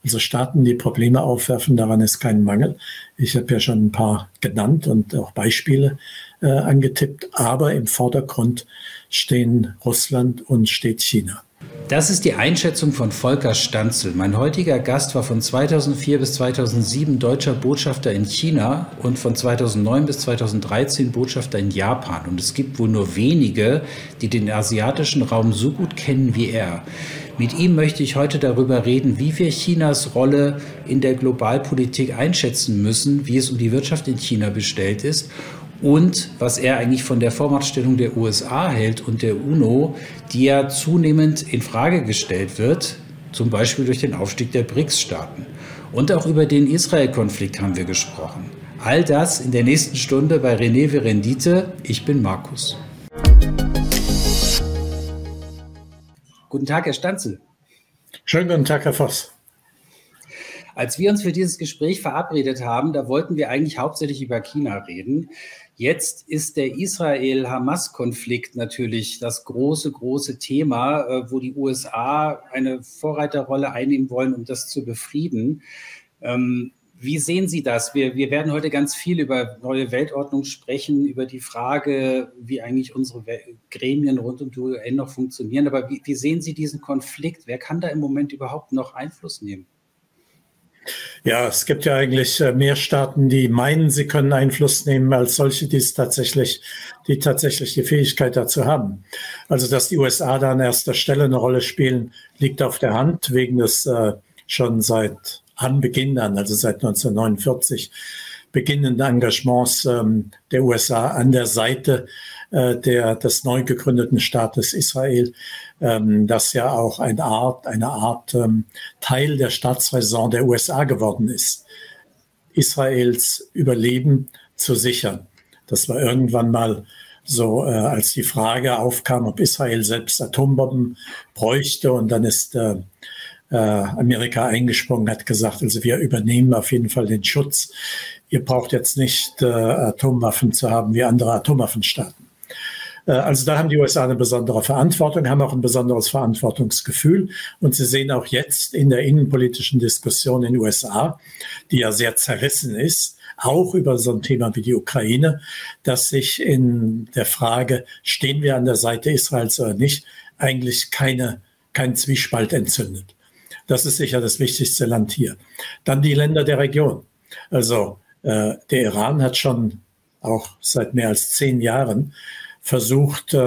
Also Staaten, die Probleme aufwerfen, daran ist kein Mangel. Ich habe ja schon ein paar genannt und auch Beispiele angetippt. Aber im Vordergrund stehen Russland und steht China. Das ist die Einschätzung von Volker Stanzel. Mein heutiger Gast war von 2004 bis 2007 deutscher Botschafter in China und von 2009 bis 2013 Botschafter in Japan. Und es gibt wohl nur wenige, die den asiatischen Raum so gut kennen wie er. Mit ihm möchte ich heute darüber reden, wie wir Chinas Rolle in der Globalpolitik einschätzen müssen, wie es um die Wirtschaft in China bestellt ist und was er eigentlich von der Vormachtstellung der USA hält und der UNO, die ja zunehmend in Frage gestellt wird, zum Beispiel durch den Aufstieg der BRICS-Staaten. Und auch über den Israel-Konflikt haben wir gesprochen. All das in der nächsten Stunde bei René Verendite. Ich bin Markus. Guten Tag, Herr Stanzel. Schönen guten Tag, Herr Voss. Als wir uns für dieses Gespräch verabredet haben, da wollten wir eigentlich hauptsächlich über China reden. Jetzt ist der Israel-Hamas-Konflikt natürlich das große Thema, wo die USA eine Vorreiterrolle einnehmen wollen, um das zu befrieden. Wie sehen Sie das? Wir werden heute ganz viel über neue Weltordnung sprechen, über die Frage, wie eigentlich unsere Gremien rund um die UN noch funktionieren. Aber wie sehen Sie diesen Konflikt? Wer kann da im Moment überhaupt noch Einfluss nehmen? Ja, es gibt ja eigentlich mehr Staaten, die meinen, sie können Einfluss nehmen, als solche, die tatsächlich die Fähigkeit dazu haben. Also, dass die USA da an erster Stelle eine Rolle spielen, liegt auf der Hand, wegen des schon seit Anbeginn an, also seit 1949, beginnenden Engagements der USA an der Seite des neu gegründeten Staates Israel, das ja auch eine Art Teil der Staatsräson der USA geworden ist, Israels Überleben zu sichern. Das war irgendwann mal so, als die Frage aufkam, ob Israel selbst Atombomben bräuchte, und dann ist Amerika eingesprungen, hat gesagt, also wir übernehmen auf jeden Fall den Schutz. Ihr braucht jetzt nicht Atomwaffen zu haben wie andere Atomwaffenstaaten. Also da haben die USA eine besondere Verantwortung, haben auch ein besonderes Verantwortungsgefühl. Und Sie sehen auch jetzt in der innenpolitischen Diskussion in den USA, die ja sehr zerrissen ist, auch über so ein Thema wie die Ukraine, dass sich in der Frage, stehen wir an der Seite Israels oder nicht, eigentlich kein Zwiespalt entzündet. Das ist sicher das wichtigste Land hier. Dann die Länder der Region. Also der Iran hat schon auch seit mehr als 10 Jahren versucht,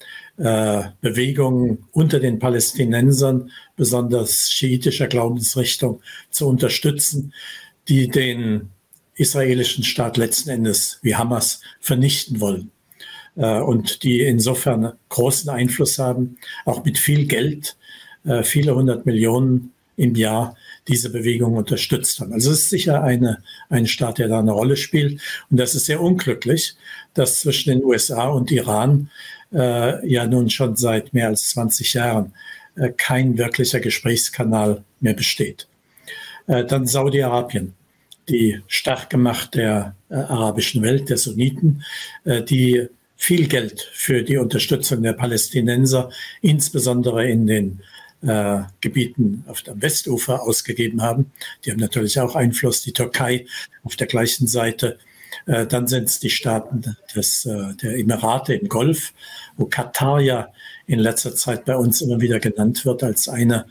Bewegungen unter den Palästinensern, besonders schiitischer Glaubensrichtung, zu unterstützen, die den israelischen Staat letzten Endes wie Hamas vernichten wollen. Und die insofern großen Einfluss haben, auch mit viel Geld, viele 100 Millionen im Jahr, diese Bewegung unterstützt haben. Also es ist sicher ein Staat, der da eine Rolle spielt. Und das ist sehr unglücklich, dass zwischen den USA und Iran ja nun schon seit mehr als 20 Jahren kein wirklicher Gesprächskanal mehr besteht. Dann Saudi-Arabien, die Starkmacht der arabischen Welt, der Sunniten, die viel Geld für die Unterstützung der Palästinenser, insbesondere in den Gebieten auf dem Westufer ausgegeben haben. Die haben natürlich auch Einfluss, die Türkei auf der gleichen Seite. Dann sind es die Staaten der Emirate im Golf, wo Katar ja in letzter Zeit bei uns immer wieder genannt wird als einer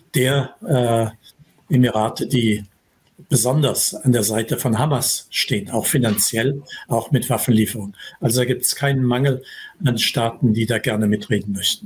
der Emirate, die besonders an der Seite von Hamas stehen, auch finanziell, auch mit Waffenlieferungen. Also da gibt es keinen Mangel an Staaten, die da gerne mitreden möchten.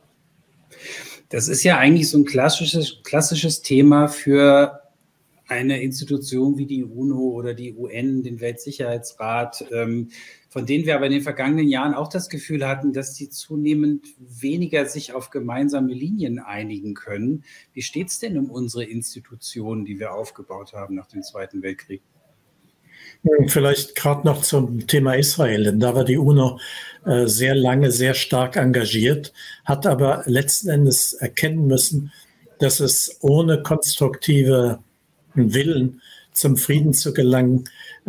Das ist ja eigentlich so ein klassisches Thema für eine Institution wie die UNO oder die UN, den Weltsicherheitsrat, von denen wir aber in den vergangenen Jahren auch das Gefühl hatten, dass sie zunehmend weniger sich auf gemeinsame Linien einigen können. Wie steht es denn um unsere Institutionen, die wir aufgebaut haben nach dem Zweiten Weltkrieg? Vielleicht gerade noch zum Thema Israel, denn da war die UNO sehr lange, sehr stark engagiert, hat aber letzten Endes erkennen müssen, dass es ohne konstruktive Willen zum Frieden zu gelangen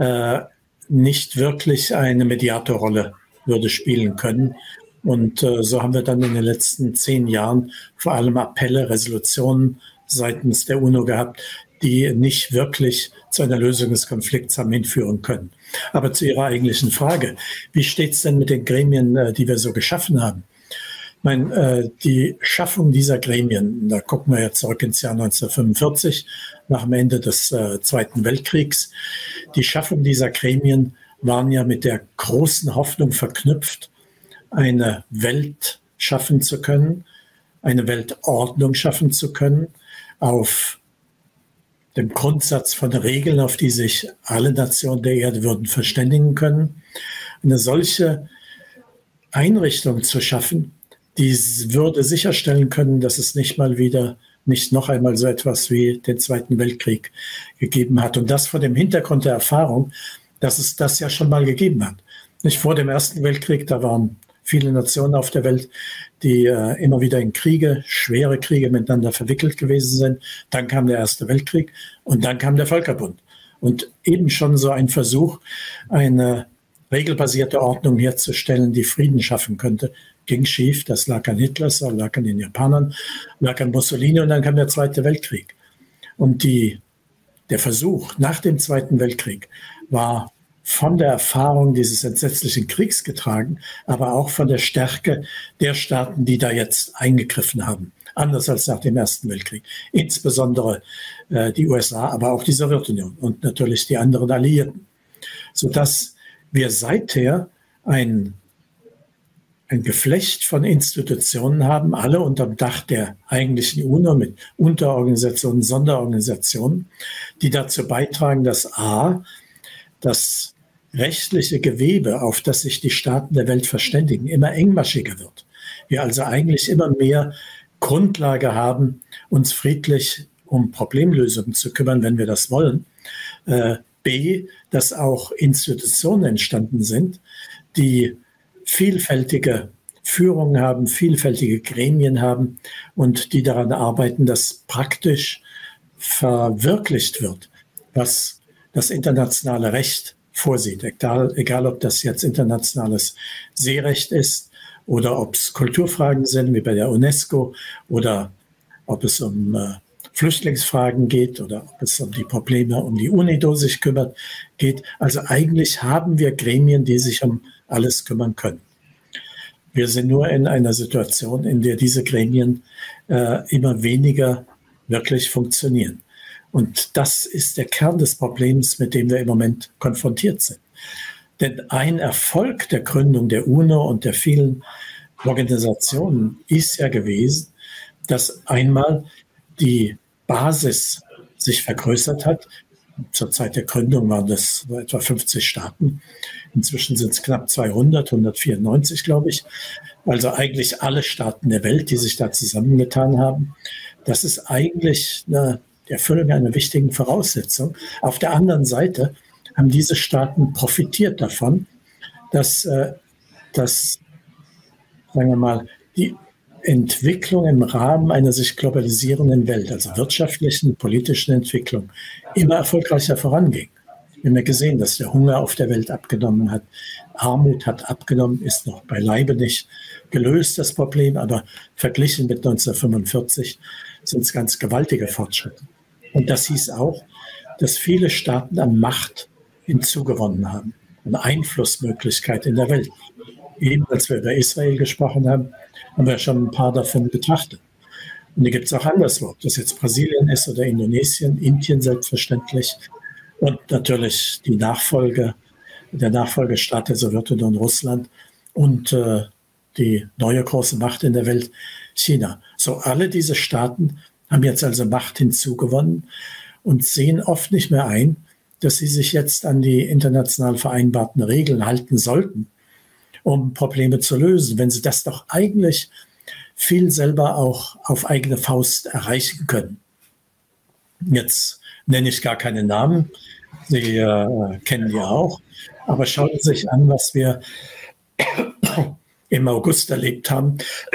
nicht wirklich eine Mediatorrolle würde spielen können. Und so haben wir dann in den letzten 10 Jahren vor allem Appelle, Resolutionen seitens der UNO gehabt, die nicht wirklich zu einer Lösung des Konflikts haben hinführen können. Aber zu Ihrer eigentlichen Frage, wie steht es denn mit den Gremien, die wir so geschaffen haben? Ich meine, die Schaffung dieser Gremien, da gucken wir jetzt zurück ins Jahr 1945, nach dem Ende des Zweiten Weltkriegs. Die Schaffung dieser Gremien waren ja mit der großen Hoffnung verknüpft, eine Welt schaffen zu können, eine Weltordnung schaffen zu können, auf dem Grundsatz von Regeln, auf die sich alle Nationen der Erde würden verständigen können. Eine solche Einrichtung zu schaffen, die würde sicherstellen können, dass es nicht noch einmal so etwas wie den Zweiten Weltkrieg gegeben hat. Und das vor dem Hintergrund der Erfahrung, dass es das ja schon mal gegeben hat. Nicht vor dem Ersten Weltkrieg, da waren viele Nationen auf der Welt, die immer wieder in Kriege, schwere Kriege miteinander verwickelt gewesen sind. Dann kam der Erste Weltkrieg und dann kam der Völkerbund. Und eben schon so ein Versuch, eine regelbasierte Ordnung herzustellen, die Frieden schaffen könnte, ging schief. Das lag an Hitler, das lag an den Japanern, lag an Mussolini und dann kam der Zweite Weltkrieg. Und der Versuch nach dem Zweiten Weltkrieg war von der Erfahrung dieses entsetzlichen Kriegs getragen, aber auch von der Stärke der Staaten, die da jetzt eingegriffen haben. Anders als nach dem Ersten Weltkrieg. Insbesondere die USA, aber auch die Sowjetunion und natürlich die anderen Alliierten. Sodass wir seither ein Geflecht von Institutionen haben, alle unter dem Dach der eigentlichen UNO mit Unterorganisationen, Sonderorganisationen, die dazu beitragen, dass das rechtliche Gewebe, auf das sich die Staaten der Welt verständigen, immer engmaschiger wird. Wir also eigentlich immer mehr Grundlage haben, uns friedlich um Problemlösungen zu kümmern, wenn wir das wollen. B, dass auch Institutionen entstanden sind, die vielfältige Führungen haben, vielfältige Gremien haben und die daran arbeiten, dass praktisch verwirklicht wird, was das internationale Recht vorsieht. Egal, ob das jetzt internationales Seerecht ist oder ob es Kulturfragen sind, wie bei der UNESCO, oder ob es um Flüchtlingsfragen geht oder ob es um die Probleme, um die UNIDO sich kümmert, geht. Also eigentlich haben wir Gremien, die sich um alles kümmern können. Wir sind nur in einer Situation, in der diese Gremien immer weniger wirklich funktionieren. Und das ist der Kern des Problems, mit dem wir im Moment konfrontiert sind. Denn ein Erfolg der Gründung der UNO und der vielen Organisationen ist ja gewesen, dass einmal die Basis sich vergrößert hat. Zur Zeit der Gründung waren das etwa 50 Staaten. Inzwischen sind es knapp 200, 194, glaube ich. Also eigentlich alle Staaten der Welt, die sich da zusammengetan haben. Das ist eigentlich die Erfüllung einer wichtigen Voraussetzung. Auf der anderen Seite haben diese Staaten profitiert davon, dass sagen wir mal, die Entwicklung im Rahmen einer sich globalisierenden Welt, also wirtschaftlichen, politischen Entwicklung, immer erfolgreicher voranging. Wir haben ja gesehen, dass der Hunger auf der Welt abgenommen hat. Armut hat abgenommen, ist noch beileibe nicht gelöst, das Problem, aber verglichen mit 1945 sind es ganz gewaltige Fortschritte. Und das hieß auch, dass viele Staaten an Macht hinzugewonnen haben, an Einflussmöglichkeit in der Welt. Eben als wir über Israel gesprochen haben, haben wir schon ein paar davon betrachtet. Und die gibt es auch anderswo, ob das jetzt Brasilien ist oder Indonesien, Indien selbstverständlich und natürlich der Nachfolgestaat der Sowjetunion, Russland und die neue große Macht in der Welt, China. So, alle diese Staaten haben jetzt also Macht hinzugewonnen und sehen oft nicht mehr ein, dass sie sich jetzt an die international vereinbarten Regeln halten sollten, um Probleme zu lösen, wenn sie das doch eigentlich viel selber auch auf eigene Faust erreichen können. Jetzt nenne ich gar keine Namen, Sie kennen die auch, aber schauen Sie sich an, was wir im August erlebt haben.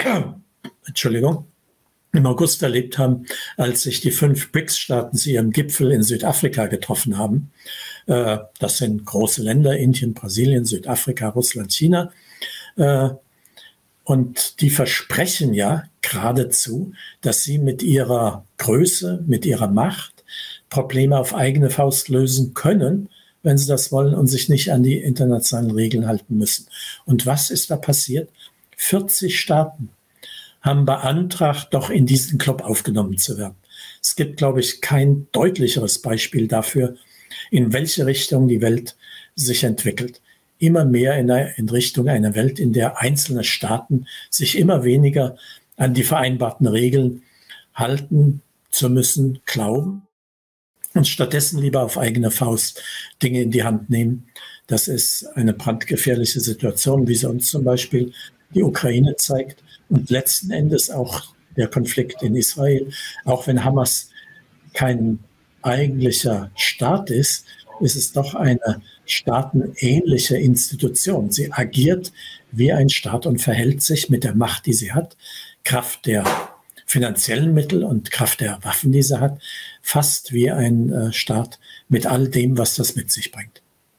Im August erlebt haben, als sich die 5 BRICS-Staaten zu ihrem Gipfel in Südafrika getroffen haben. Das sind große Länder, Indien, Brasilien, Südafrika, Russland, China. Und die versprechen ja geradezu, dass sie mit ihrer Größe, mit ihrer Macht Probleme auf eigene Faust lösen können, wenn sie das wollen und sich nicht an die internationalen Regeln halten müssen. Und was ist da passiert? 40 Staaten haben beantragt, doch in diesen Club aufgenommen zu werden. Es gibt, glaube ich, kein deutlicheres Beispiel dafür, in welche Richtung die Welt sich entwickelt. Immer mehr in Richtung einer Welt, in der einzelne Staaten sich immer weniger an die vereinbarten Regeln halten zu müssen, glauben und stattdessen lieber auf eigene Faust Dinge in die Hand nehmen. Das ist eine brandgefährliche Situation, wie sie uns zum Beispiel die Ukraine zeigt und letzten Endes auch der Konflikt in Israel. Auch wenn Hamas kein eigentlicher Staat ist, ist es doch eine staatenähnliche Institution. Sie agiert wie ein Staat und verhält sich mit der Macht, die sie hat, Kraft der finanziellen Mittel und Kraft der Waffen, die sie hat, fast wie ein Staat mit all dem, was das mit sich bringt.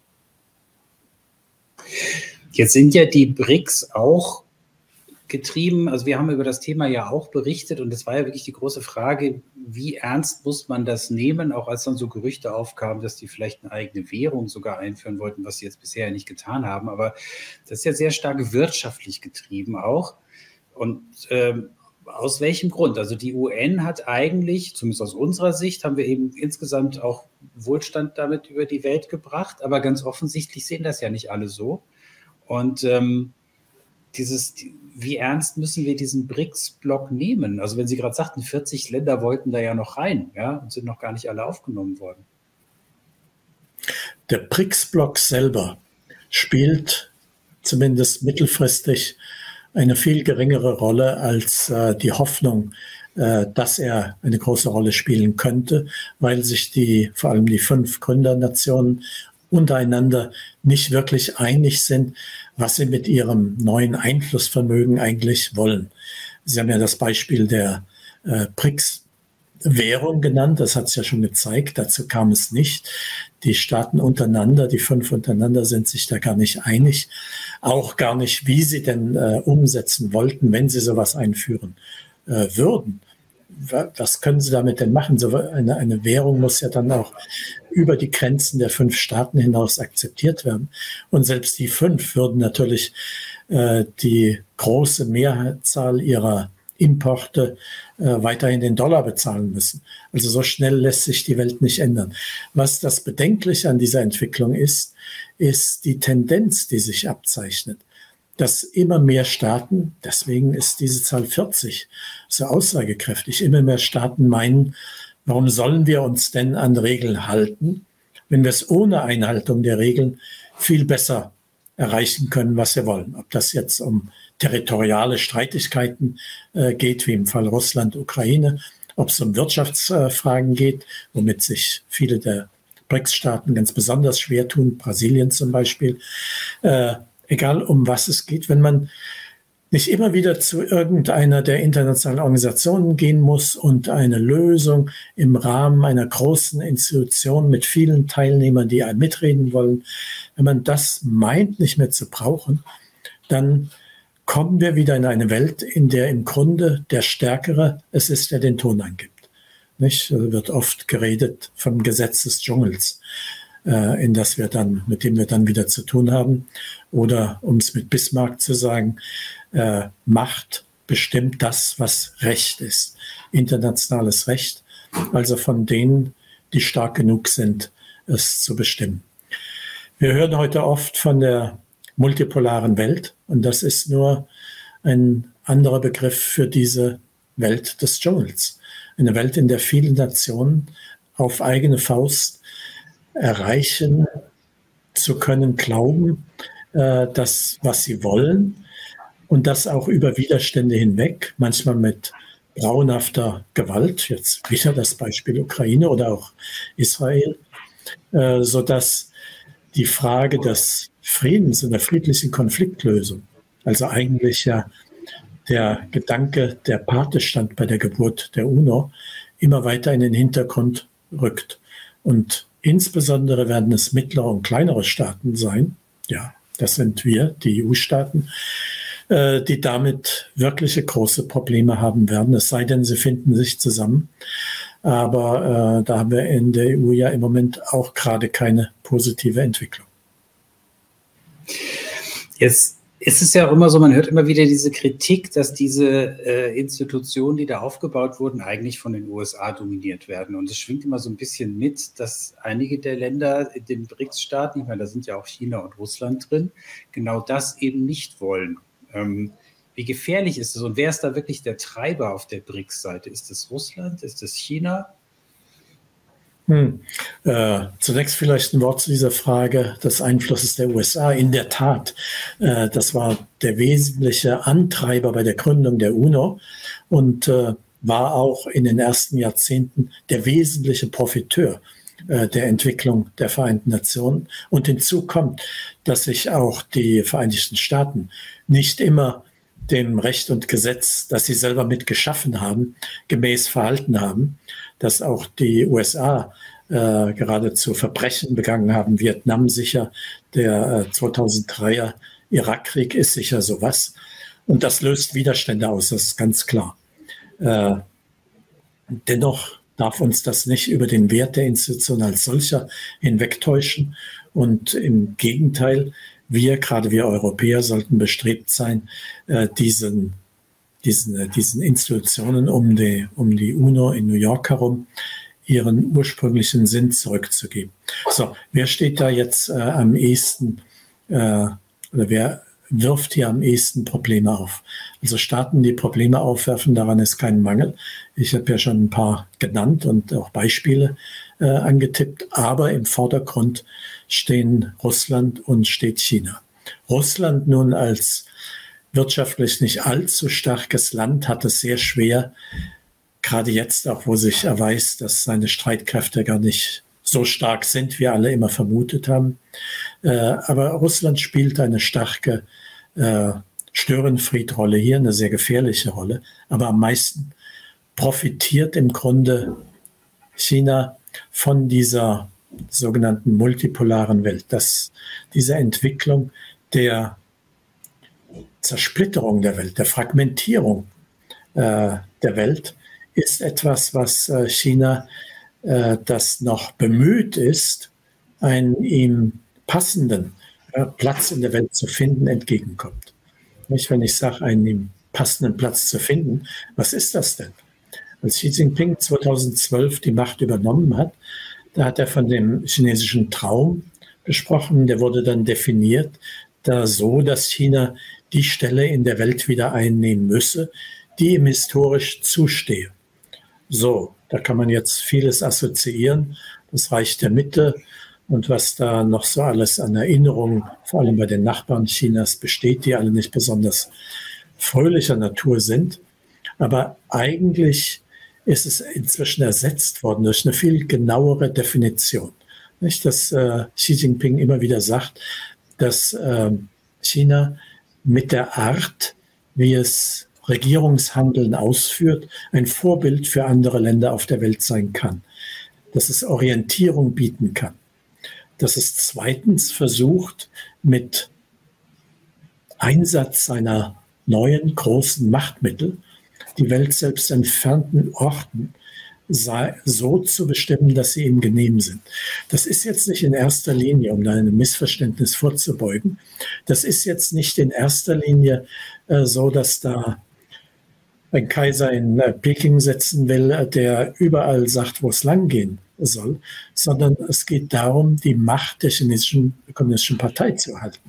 Jetzt sind ja die BRICS auch getrieben, also wir haben über das Thema ja auch berichtet und es war ja wirklich die große Frage, wie ernst muss man das nehmen, auch als dann so Gerüchte aufkamen, dass die vielleicht eine eigene Währung sogar einführen wollten, was sie jetzt bisher ja nicht getan haben, aber das ist ja sehr stark wirtschaftlich getrieben auch und aus welchem Grund? Also die UN hat eigentlich, zumindest aus unserer Sicht, haben wir eben insgesamt auch Wohlstand damit über die Welt gebracht, aber ganz offensichtlich sehen das ja nicht alle so und wie ernst müssen wir diesen BRICS-Block nehmen? Also wenn Sie gerade sagten, 40 Länder wollten da ja noch rein, ja, und sind noch gar nicht alle aufgenommen worden. Der BRICS-Block selber spielt zumindest mittelfristig eine viel geringere Rolle als die Hoffnung, dass er eine große Rolle spielen könnte, weil sich vor allem die 5 Gründernationen untereinander nicht wirklich einig sind, was sie mit ihrem neuen Einflussvermögen eigentlich wollen. Sie haben ja das Beispiel der BRICS-Währung genannt, das hat es ja schon gezeigt, dazu kam es nicht. Die Staaten untereinander, die 5 untereinander sind sich da gar nicht einig, auch gar nicht, wie sie denn umsetzen wollten, wenn sie sowas einführen würden. Was können sie damit denn machen? So eine Währung muss ja dann auch über die Grenzen der 5 Staaten hinaus akzeptiert werden. Und selbst die 5 würden natürlich die große Mehrzahl ihrer Importe weiterhin in Dollar bezahlen müssen. Also so schnell lässt sich die Welt nicht ändern. Was das Bedenkliche an dieser Entwicklung ist die Tendenz, die sich abzeichnet, dass immer mehr Staaten, deswegen ist diese Zahl 40 so aussagekräftig, immer mehr Staaten meinen, warum sollen wir uns denn an Regeln halten, wenn wir es ohne Einhaltung der Regeln viel besser erreichen können, was wir wollen. Ob das jetzt um territoriale Streitigkeiten geht, wie im Fall Russland-Ukraine, ob es um Wirtschaftsfragen geht, womit sich viele der BRICS-Staaten ganz besonders schwer tun, Brasilien zum Beispiel, egal um was es geht, wenn man nicht immer wieder zu irgendeiner der internationalen Organisationen gehen muss und eine Lösung im Rahmen einer großen Institution mit vielen Teilnehmern, die mitreden wollen, wenn man das meint, nicht mehr zu brauchen, dann kommen wir wieder in eine Welt, in der im Grunde der Stärkere es ist, der den Ton angibt. Nicht? Also wird oft geredet vom Gesetz des Dschungels, mit dem wir dann wieder zu tun haben. Oder um es mit Bismarck zu sagen, Macht bestimmt das, was Recht ist. Internationales Recht, also von denen, die stark genug sind, es zu bestimmen. Wir hören heute oft von der multipolaren Welt und das ist nur ein anderer Begriff für diese Welt des Dschungels. Eine Welt, in der viele Nationen auf eigene Faust erreichen zu können, glauben, das, was sie wollen und das auch über Widerstände hinweg, manchmal mit grauenhafter Gewalt, jetzt wieder das Beispiel Ukraine oder auch Israel, sodass die Frage des Friedens und der friedlichen Konfliktlösung, also eigentlich ja der Gedanke, der Pate stand bei der Geburt der UNO, immer weiter in den Hintergrund rückt. Und insbesondere werden es mittlere und kleinere Staaten sein, ja, das sind wir, die EU-Staaten, die damit wirkliche große Probleme haben werden, es sei denn, sie finden sich zusammen. Aber da haben wir in der EU ja im Moment auch gerade keine positive Entwicklung. Jetzt ist es ja auch immer so, man hört immer wieder diese Kritik, dass diese Institutionen, die da aufgebaut wurden, eigentlich von den USA dominiert werden. Und es schwingt immer so ein bisschen mit, dass einige der Länder in den BRICS-Staaten, ich meine, da sind ja auch China und Russland drin, genau das eben nicht wollen. Wie gefährlich ist es und wer ist da wirklich der Treiber auf der BRICS-Seite? Ist es Russland? Ist es China? Zunächst vielleicht ein Wort zu dieser Frage des Einflusses der USA. In der Tat, das war der wesentliche Antreiber bei der Gründung der UNO und war auch in den ersten Jahrzehnten der wesentliche Profiteur der Entwicklung der Vereinten Nationen. Und hinzu kommt, dass sich auch die Vereinigten Staaten nicht immer dem Recht und Gesetz, das sie selber mit geschaffen haben, gemäß verhalten haben, dass auch die USA geradezu Verbrechen begangen haben. Vietnam sicher, der 2003er Irakkrieg ist sicher sowas. Und das löst Widerstände aus, das ist ganz klar. Dennoch darf uns das nicht über den Wert der Institution als solcher hinwegtäuschen. Und im Gegenteil, gerade wir Europäer, sollten bestrebt sein, diesen Institutionen um die UNO in New York herum ihren ursprünglichen Sinn zurückzugeben. So, wer steht da jetzt am ehesten, oder wer wirft hier am ehesten Probleme auf? Also Staaten, die Probleme aufwerfen, daran ist kein Mangel. Ich habe ja schon ein paar genannt und auch Beispiele angetippt, aber im Vordergrund stehen Russland und steht China. Russland nun als wirtschaftlich nicht allzu starkes Land hat es sehr schwer, gerade jetzt auch, wo sich erweist, dass seine Streitkräfte gar nicht so stark sind, wie alle immer vermutet haben. Aber Russland spielt eine starke Störenfried-Rolle hier, eine sehr gefährliche Rolle. Aber am meisten profitiert im Grunde China von dieser sogenannten multipolaren Welt, dass diese Entwicklung der Zersplitterung der Welt, der Fragmentierung der Welt, ist etwas, was China, das noch bemüht ist, einen ihm passenden Platz in der Welt zu finden, entgegenkommt. Nicht, wenn ich sage, einen ihm passenden Platz zu finden, was ist das denn? Als Xi Jinping 2012 die Macht übernommen hat, da hat er von dem chinesischen Traum gesprochen, der wurde dann definiert, dass China die Stelle in der Welt wieder einnehmen müsse, die ihm historisch zustehe. So, da kann man jetzt vieles assoziieren, das Reich der Mitte und was da noch so alles an Erinnerungen, vor allem bei den Nachbarn Chinas besteht, die alle nicht besonders fröhlicher Natur sind. Aber eigentlich ist es inzwischen ersetzt worden durch eine viel genauere Definition. Nicht, dass Xi Jinping immer wieder sagt, dass China mit der Art, wie es Regierungshandeln ausführt, ein Vorbild für andere Länder auf der Welt sein kann. Dass es Orientierung bieten kann. Dass es zweitens versucht, mit Einsatz seiner neuen großen Machtmittel die Welt selbst entfernten Orten so zu bestimmen, dass sie ihm genehm sind. Das ist jetzt nicht in erster Linie, um da einem Missverständnis vorzubeugen, das ist jetzt nicht in erster Linie so, dass da ein Kaiser in Peking sitzen will, der überall sagt, wo es langgehen soll, sondern es geht darum, die Macht der chinesischen kommunistischen Partei zu erhalten.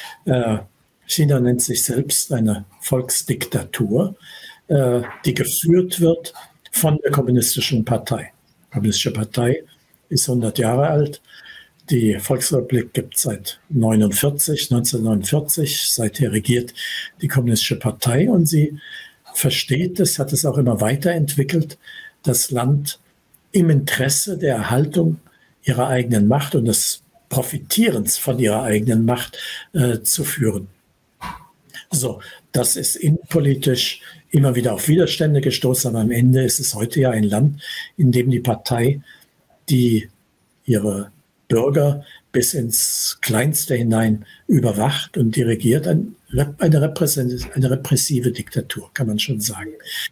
China nennt sich selbst eine Volksdiktatur, die geführt wird von der kommunistischen Partei. Die kommunistische Partei ist 100 Jahre alt. Die Volksrepublik gibt es seit 1949. Seither regiert die kommunistische Partei und sie versteht es, hat es auch immer weiterentwickelt, das Land im Interesse der Erhaltung ihrer eigenen Macht und des Profitierens von ihrer eigenen Macht zu führen. So, das ist innenpolitisch immer wieder auf Widerstände gestoßen, aber am Ende ist es heute ja ein Land, in dem die Partei, die ihre Bürger bis ins Kleinste hinein überwacht und dirigiert. Eine repressive Diktatur, kann man schon sagen.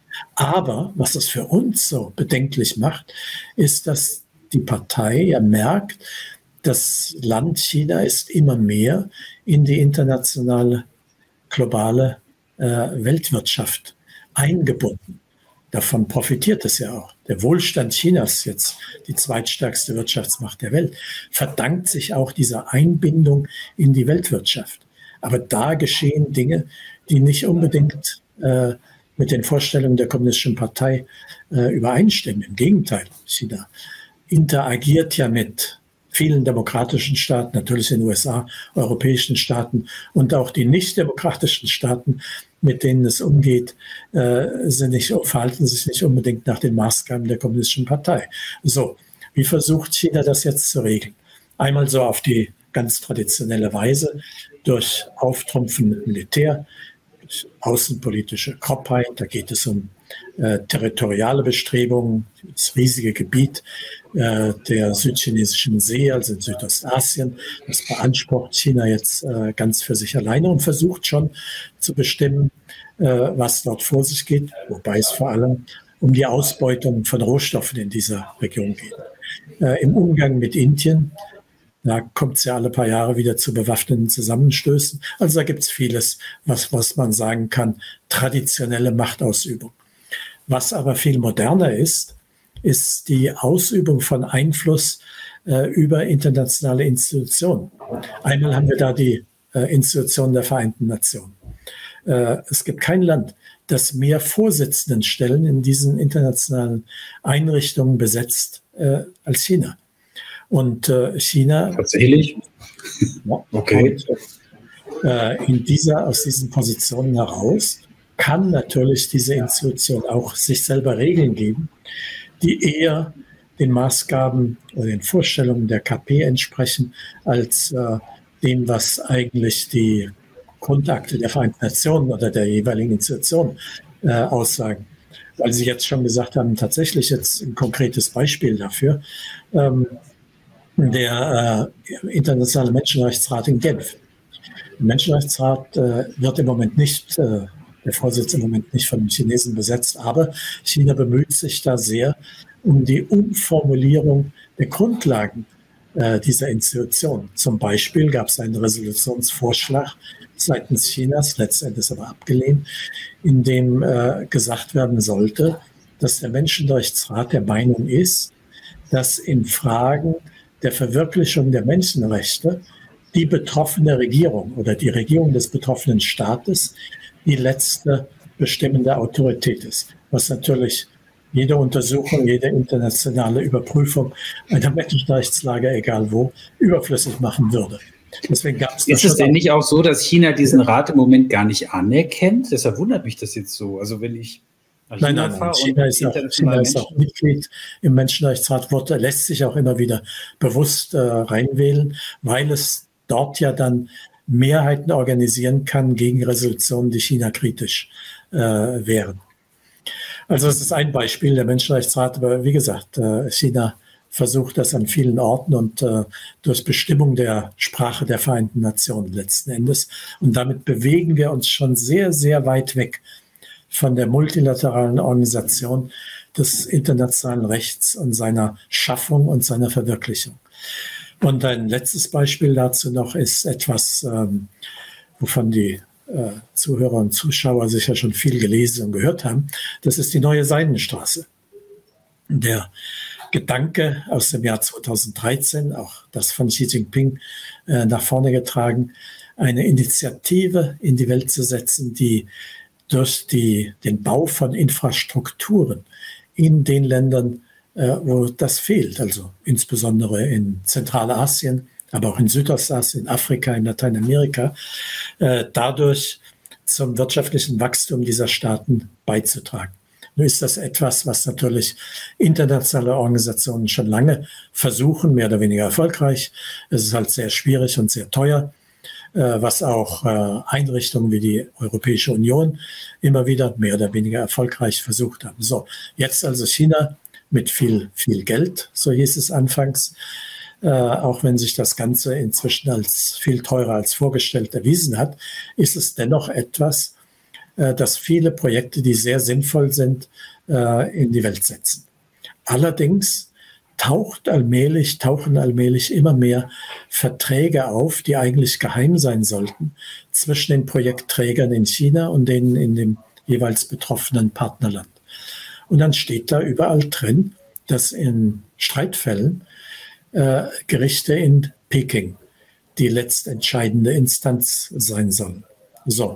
Aber was es für uns so bedenklich macht, ist, dass die Partei ja merkt, das Land China ist immer mehr in die internationale, globale Weltwirtschaft eingebunden. Davon profitiert es ja auch. Der Wohlstand Chinas, jetzt die zweitstärkste Wirtschaftsmacht der Welt, verdankt sich auch dieser Einbindung in die Weltwirtschaft. Aber da geschehen Dinge, die nicht unbedingt mit den Vorstellungen der Kommunistischen Partei übereinstimmen. Im Gegenteil, China interagiert ja mit vielen demokratischen Staaten, natürlich den USA, europäischen Staaten und auch die nicht-demokratischen Staaten, mit denen es umgeht, verhalten sich nicht unbedingt nach den Maßgaben der Kommunistischen Partei. So, wie versucht China das jetzt zu regeln? Einmal so auf die ganz traditionelle Weise, durch Auftrumpfen mit Militär, durch außenpolitische Kropfheit, da geht es um territoriale Bestrebungen, das riesige Gebiet der südchinesischen See, also in Südostasien. Das beansprucht China jetzt ganz für sich alleine und versucht schon zu bestimmen, was dort vor sich geht, wobei es vor allem um die Ausbeutung von Rohstoffen in dieser Region geht. Im Umgang mit Indien, da kommt es ja alle paar Jahre wieder zu bewaffneten Zusammenstößen. Also da gibt es vieles, was man sagen kann, traditionelle Machtausübung. Was aber viel moderner ist die Ausübung von Einfluss über internationale Institutionen. Einmal haben wir da die Institutionen der Vereinten Nationen. Es gibt kein Land, das mehr Vorsitzendenstellen in diesen internationalen Einrichtungen besetzt als China. Und China... Tatsächlich? Ja, okay. Aus diesen Positionen heraus kann natürlich diese Institution auch sich selber Regeln geben, die eher den Maßgaben oder den Vorstellungen der KP entsprechen, als dem, was eigentlich die Grundakte der Vereinten Nationen oder der jeweiligen Institution aussagen. Weil Sie jetzt schon gesagt haben, tatsächlich jetzt ein konkretes Beispiel dafür, der Internationale Menschenrechtsrat in Genf. Der Menschenrechtsrat wird im Moment nicht, der Vorsitz im Moment nicht von den Chinesen besetzt, aber China bemüht sich da sehr um die Umformulierung der Grundlagen dieser Institution. Zum Beispiel gab es einen Resolutionsvorschlag seitens Chinas, letztendlich aber abgelehnt, in dem gesagt werden sollte, dass der Menschenrechtsrat der Meinung ist, dass in Fragen der Verwirklichung der Menschenrechte die betroffene Regierung oder die Regierung des betroffenen Staates die letzte bestimmende Autorität ist. Was natürlich jede Untersuchung, jede internationale Überprüfung einer Menschenrechtslage, egal wo, überflüssig machen würde. Deswegen gab es Ist es denn nicht auch so, dass China diesen Rat im Moment gar nicht anerkennt? Deshalb wundert mich das jetzt so. Also wenn ich Nein, China ist auch Mitglied im Menschenrechtsrat, lässt sich auch immer wieder bewusst reinwählen, weil es dort ja dann Mehrheiten organisieren kann gegen Resolutionen, die China kritisch wären. Also das ist ein Beispiel, der Menschenrechtsrat, aber wie gesagt, China versucht das an vielen Orten und durch Bestimmung der Sprache der Vereinten Nationen letzten Endes. Und damit bewegen wir uns schon sehr, sehr weit weg von der multilateralen Organisation des internationalen Rechts und seiner Schaffung und seiner Verwirklichung. Und ein letztes Beispiel dazu noch ist etwas, wovon die Zuhörer und Zuschauer sicher schon viel gelesen und gehört haben. Das ist die neue Seidenstraße. Der Gedanke aus dem Jahr 2013, auch das von Xi Jinping nach vorne getragen, eine Initiative in die Welt zu setzen, die durch den Bau von Infrastrukturen in den Ländern, wo das fehlt, also insbesondere in Zentralasien, aber auch in Südostasien, in Afrika, in Lateinamerika, dadurch zum wirtschaftlichen Wachstum dieser Staaten beizutragen. Nun ist das etwas, was natürlich internationale Organisationen schon lange versuchen, mehr oder weniger erfolgreich. Es ist halt sehr schwierig und sehr teuer, was auch Einrichtungen wie die Europäische Union immer wieder mehr oder weniger erfolgreich versucht haben. So, jetzt also China mit viel, viel Geld, so hieß es anfangs, auch wenn sich das Ganze inzwischen als viel teurer als vorgestellt erwiesen hat, ist es dennoch etwas, das viele Projekte, die sehr sinnvoll sind, in die Welt setzen. Allerdings tauchen allmählich immer mehr Verträge auf, die eigentlich geheim sein sollten, zwischen den Projektträgern in China und denen in dem jeweils betroffenen Partnerland. Und dann steht da überall drin, dass in Streitfällen Gerichte in Peking die letztentscheidende Instanz sein sollen. So,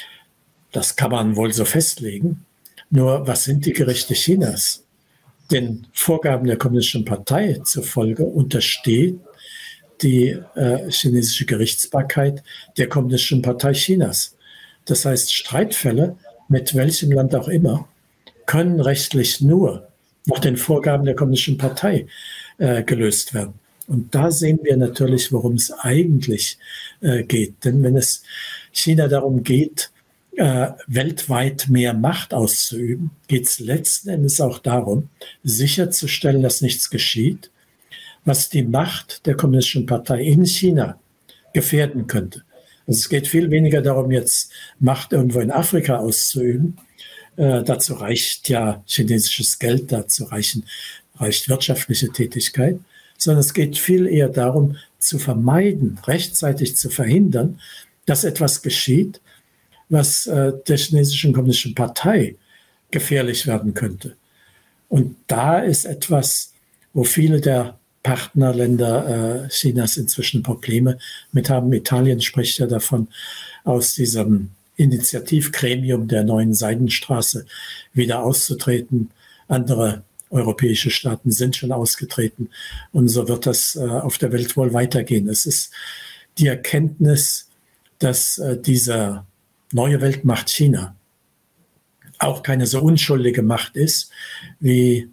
das kann man wohl so festlegen. Nur, was sind die Gerichte Chinas? Den Vorgaben der Kommunistischen Partei zufolge untersteht die chinesische Gerichtsbarkeit der Kommunistischen Partei Chinas. Das heißt, Streitfälle mit welchem Land auch immer können rechtlich nur nach den Vorgaben der Kommunistischen Partei gelöst werden. Und da sehen wir natürlich, worum es eigentlich geht. Denn wenn es China darum geht, weltweit mehr Macht auszuüben, geht es letzten Endes auch darum, sicherzustellen, dass nichts geschieht, was die Macht der Kommunistischen Partei in China gefährden könnte. Also es geht viel weniger darum, jetzt Macht irgendwo in Afrika auszuüben. Dazu reicht ja chinesisches Geld, dazu reicht wirtschaftliche Tätigkeit, sondern es geht viel eher darum, zu vermeiden, rechtzeitig zu verhindern, dass etwas geschieht, was der chinesischen Kommunistischen Partei gefährlich werden könnte. Und da ist etwas, wo viele der Partnerländer Chinas inzwischen Probleme mit haben. Italien spricht ja davon, aus diesem Initiativgremium der neuen Seidenstraße wieder auszutreten. Andere europäische Staaten sind schon ausgetreten. Und so wird das auf der Welt wohl weitergehen. Es ist die Erkenntnis, dass dieser neue Weltmacht China auch keine so unschuldige Macht ist, wie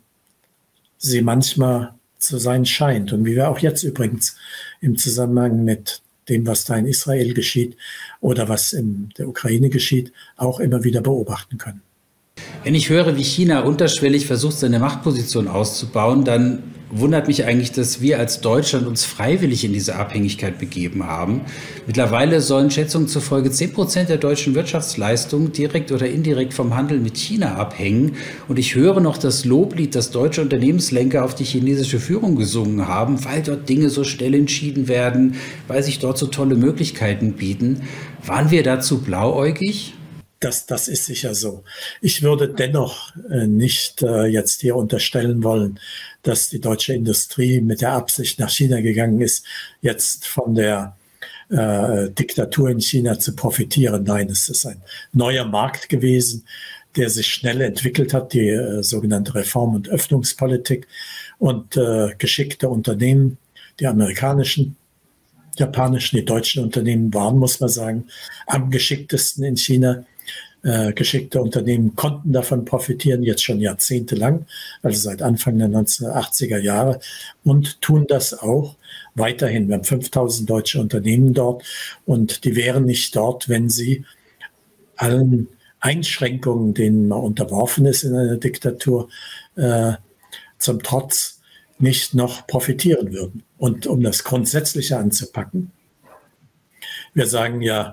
sie manchmal zu sein scheint. Und wie wir auch jetzt übrigens im Zusammenhang mit dem, was da in Israel geschieht oder was in der Ukraine geschieht, auch immer wieder beobachten können. Wenn ich höre, wie China unterschwellig versucht, seine Machtposition auszubauen, dann wundert mich eigentlich, dass wir als Deutschland uns freiwillig in diese Abhängigkeit begeben haben. Mittlerweile sollen Schätzungen zufolge 10% der deutschen Wirtschaftsleistung direkt oder indirekt vom Handel mit China abhängen. Und ich höre noch das Loblied, das deutsche Unternehmenslenker auf die chinesische Führung gesungen haben, weil dort Dinge so schnell entschieden werden, weil sich dort so tolle Möglichkeiten bieten. Waren wir dazu blauäugig? Das ist sicher so. Ich würde dennoch nicht jetzt hier unterstellen wollen, dass die deutsche Industrie mit der Absicht nach China gegangen ist, jetzt von der Diktatur in China zu profitieren. Nein, es ist ein neuer Markt gewesen, der sich schnell entwickelt hat, die sogenannte Reform- und Öffnungspolitik und geschickte Unternehmen, die amerikanischen, japanischen, die deutschen Unternehmen waren, muss man sagen, am geschicktesten in China. Geschickte Unternehmen konnten davon profitieren, jetzt schon jahrzehntelang, also seit Anfang der 1980er Jahre, und tun das auch weiterhin. Wir haben 5000 deutsche Unternehmen dort und die wären nicht dort, wenn sie allen Einschränkungen, denen man unterworfen ist in einer Diktatur, zum Trotz nicht noch profitieren würden. Und um das Grundsätzliche anzupacken, wir sagen ja,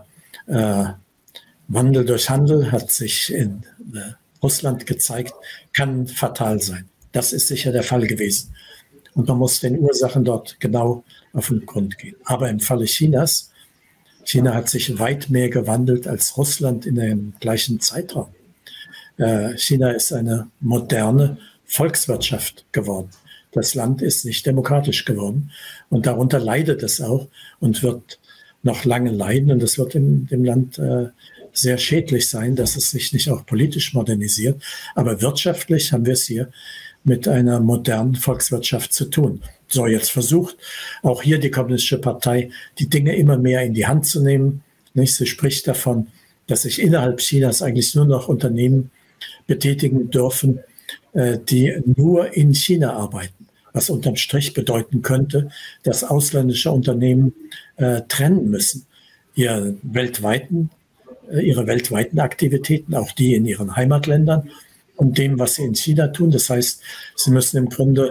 Wandel durch Handel hat sich in Russland gezeigt, kann fatal sein. Das ist sicher der Fall gewesen. Und man muss den Ursachen dort genau auf den Grund gehen. Aber im Falle Chinas, China hat sich weit mehr gewandelt als Russland in dem gleichen Zeitraum. China ist eine moderne Volkswirtschaft geworden. Das Land ist nicht demokratisch geworden. Und darunter leidet es auch und wird noch lange leiden. Und es wird in dem Land sehr schädlich sein, dass es sich nicht auch politisch modernisiert. Aber wirtschaftlich haben wir es hier mit einer modernen Volkswirtschaft zu tun. So, jetzt versucht auch hier die Kommunistische Partei, die Dinge immer mehr in die Hand zu nehmen. Sie spricht davon, dass sich innerhalb Chinas eigentlich nur noch Unternehmen betätigen dürfen, die nur in China arbeiten. Was unterm Strich bedeuten könnte, dass ausländische Unternehmen trennen müssen. Ihre weltweiten Aktivitäten, auch die in ihren Heimatländern und dem, was sie in China tun. Das heißt, sie müssen im Grunde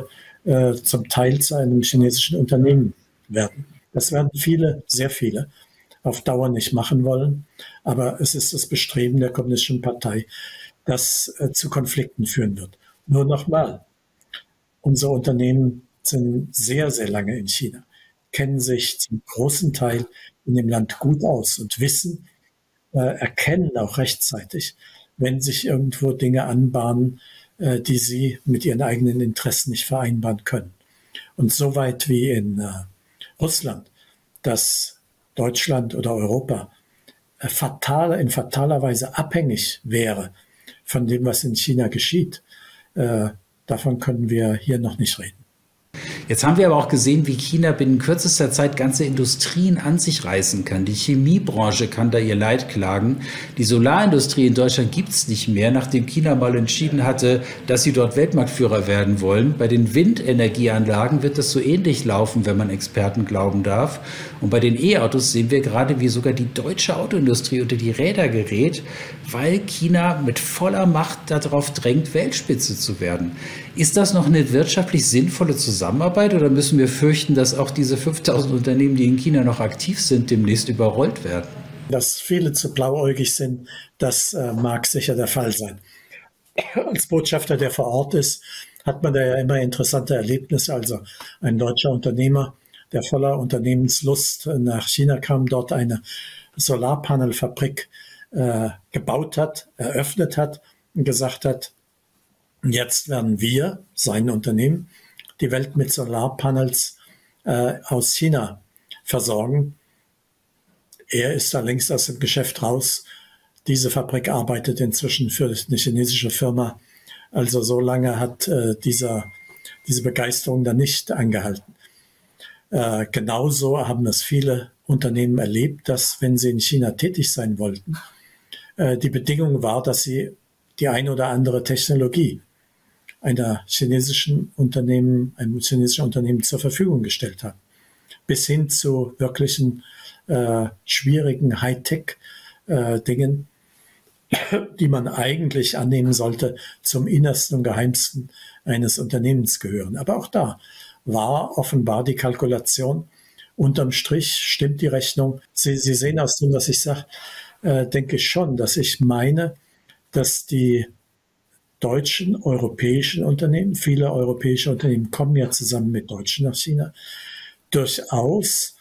zum Teil zu einem chinesischen Unternehmen werden. Das werden viele, sehr viele, auf Dauer nicht machen wollen. Aber es ist das Bestreben der Kommunistischen Partei, das zu Konflikten führen wird. Nur nochmal, unsere Unternehmen sind sehr, sehr lange in China, kennen sich zum großen Teil in dem Land gut aus und wissen, erkennen auch rechtzeitig, wenn sich irgendwo Dinge anbahnen, die sie mit ihren eigenen Interessen nicht vereinbaren können. Und so weit wie in Russland, dass Deutschland oder Europa in fataler Weise abhängig wäre von dem, was in China geschieht, davon können wir hier noch nicht reden. Jetzt haben wir aber auch gesehen, wie China binnen kürzester Zeit ganze Industrien an sich reißen kann. Die Chemiebranche kann da ihr Leid klagen. Die Solarindustrie in Deutschland gibt es nicht mehr, nachdem China mal entschieden hatte, dass sie dort Weltmarktführer werden wollen. Bei den Windenergieanlagen wird das so ähnlich laufen, wenn man Experten glauben darf. Und bei den E-Autos sehen wir gerade, wie sogar die deutsche Autoindustrie unter die Räder gerät, weil China mit voller Macht darauf drängt, Weltspitze zu werden. Ist das noch eine wirtschaftlich sinnvolle Zusammenarbeit oder müssen wir fürchten, dass auch diese 5000 Unternehmen, die in China noch aktiv sind, demnächst überrollt werden? Dass viele zu blauäugig sind, das mag sicher der Fall sein. Als Botschafter, der vor Ort ist, hat man da ja immer interessante Erlebnisse. Also ein deutscher Unternehmer, der voller Unternehmenslust nach China kam, dort eine Solarpanelfabrik gebaut hat, eröffnet hat und gesagt hat, jetzt werden wir, sein Unternehmen, die Welt mit Solarpanels aus China versorgen. Er ist da längst aus dem Geschäft raus. Diese Fabrik arbeitet inzwischen für eine chinesische Firma. Also so lange hat diese Begeisterung da nicht angehalten. Genauso haben es viele Unternehmen erlebt, dass, wenn sie in China tätig sein wollten, die Bedingung war, dass sie die ein oder andere Technologie einem chinesischen Unternehmen zur Verfügung gestellt haben. Bis hin zu wirklichen schwierigen Hightech-Dingen, die man eigentlich annehmen sollte, zum Innersten und Geheimsten eines Unternehmens gehören. Aber auch da war offenbar die Kalkulation. Unterm Strich stimmt die Rechnung. Sie sehen aus dem, was ich sage, denke ich schon, dass ich meine, dass die deutschen, europäischen Unternehmen, viele europäische Unternehmen kommen ja zusammen mit Deutschen nach China, durchaus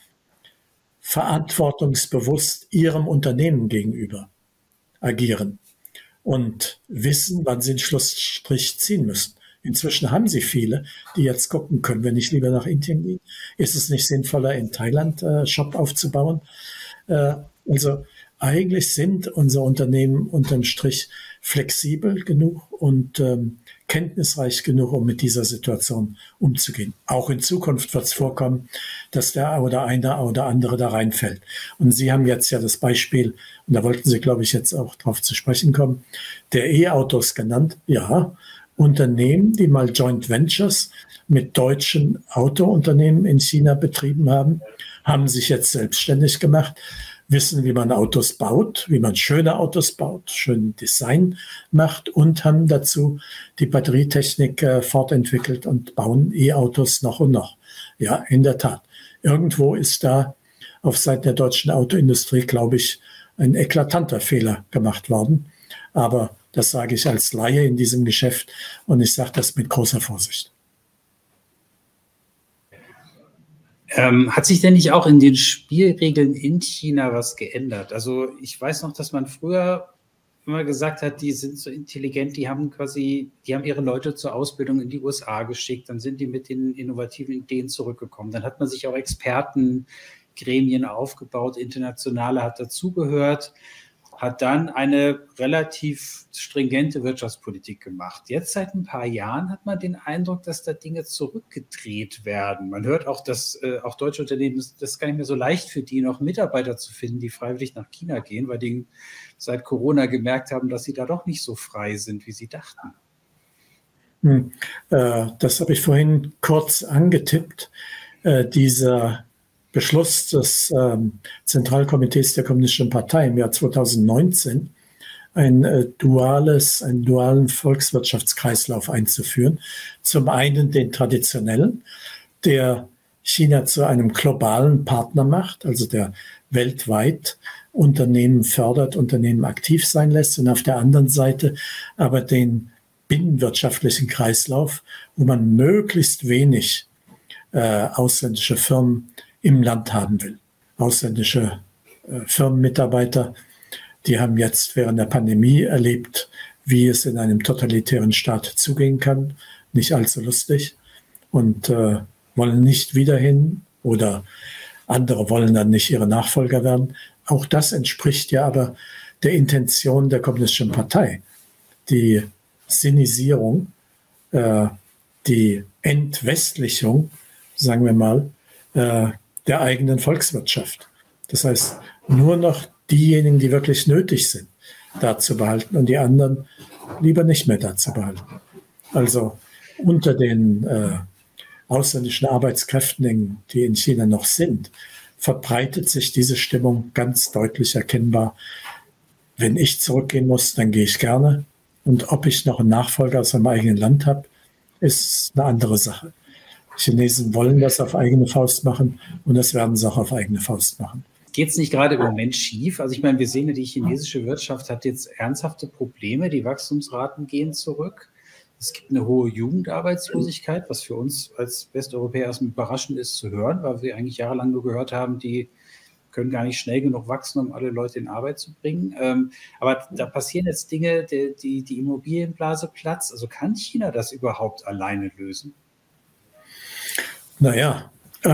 verantwortungsbewusst ihrem Unternehmen gegenüber agieren und wissen, wann sie den Schlussstrich ziehen müssen. Inzwischen haben sie viele, die jetzt gucken, können wir nicht lieber nach Indien gehen? Ist es nicht sinnvoller, in Thailand Shop aufzubauen? Also eigentlich sind unsere Unternehmen unterm Strich flexibel genug und kenntnisreich genug, um mit dieser Situation umzugehen. Auch in Zukunft wird es vorkommen, dass der oder einer oder andere da reinfällt. Und Sie haben jetzt ja das Beispiel, und da wollten Sie, glaube ich, jetzt auch drauf zu sprechen kommen, der E-Autos genannt. Ja, Unternehmen, die mal Joint Ventures mit deutschen Autounternehmen in China betrieben haben, haben sich jetzt selbstständig gemacht, wissen, wie man Autos baut, wie man schöne Autos baut, schön Design macht und haben dazu die Batterietechnik fortentwickelt und bauen E-Autos noch und noch. Ja, in der Tat. Irgendwo ist da auf Seiten der deutschen Autoindustrie, glaube ich, ein eklatanter Fehler gemacht worden. Aber das sage ich als Laie in diesem Geschäft und ich sage das mit großer Vorsicht. Hat sich denn nicht auch in den Spielregeln in China was geändert? Also ich weiß noch, dass man früher immer gesagt hat, die sind so intelligent, die haben ihre Leute zur Ausbildung in die USA geschickt, dann sind die mit den innovativen Ideen zurückgekommen. Dann hat man sich auch Expertengremien aufgebaut, internationale hat dazugehört, hat dann eine relativ stringente Wirtschaftspolitik gemacht. Jetzt seit ein paar Jahren hat man den Eindruck, dass da Dinge zurückgedreht werden. Man hört auch, dass auch deutsche Unternehmen, das ist gar nicht mehr so leicht für die, noch Mitarbeiter zu finden, die freiwillig nach China gehen, weil die seit Corona gemerkt haben, dass sie da doch nicht so frei sind, wie sie dachten. Das habe ich vorhin kurz angetippt. Dieser Beschluss des Zentralkomitees der Kommunistischen Partei im Jahr 2019 einen dualen Volkswirtschaftskreislauf einzuführen. Zum einen den traditionellen, der China zu einem globalen Partner macht, also der weltweit Unternehmen fördert, Unternehmen aktiv sein lässt, und auf der anderen Seite aber den binnenwirtschaftlichen Kreislauf, wo man möglichst wenig ausländische Firmen im Land haben will. Ausländische Firmenmitarbeiter, die haben jetzt während der Pandemie erlebt, wie es in einem totalitären Staat zugehen kann. Nicht allzu lustig. Und wollen nicht wieder hin, oder andere wollen dann nicht ihre Nachfolger werden. Auch das entspricht ja aber der Intention der Kommunistischen Partei. Die Sinisierung, die Entwestlichung, sagen wir mal, der eigenen Volkswirtschaft. Das heißt, nur noch diejenigen, die wirklich nötig sind, da zu behalten, und die anderen lieber nicht mehr da zu behalten. Also unter den ausländischen Arbeitskräften, die in China noch sind, verbreitet sich diese Stimmung ganz deutlich erkennbar. Wenn ich zurückgehen muss, dann gehe ich gerne. Und ob ich noch einen Nachfolger aus meinem eigenen Land habe, ist eine andere Sache. Die Chinesen wollen das auf eigene Faust machen, und das werden sie auch auf eigene Faust machen. Geht es nicht gerade im Moment schief? Also ich meine, wir sehen ja, die chinesische Wirtschaft hat jetzt ernsthafte Probleme. Die Wachstumsraten gehen zurück. Es gibt eine hohe Jugendarbeitslosigkeit, was für uns als Westeuropäer erstmal überraschend ist zu hören, weil wir eigentlich jahrelang nur gehört haben, die können gar nicht schnell genug wachsen, um alle Leute in Arbeit zu bringen. Aber da passieren jetzt Dinge, die Immobilienblase platzt. Also kann China das überhaupt alleine lösen? Naja,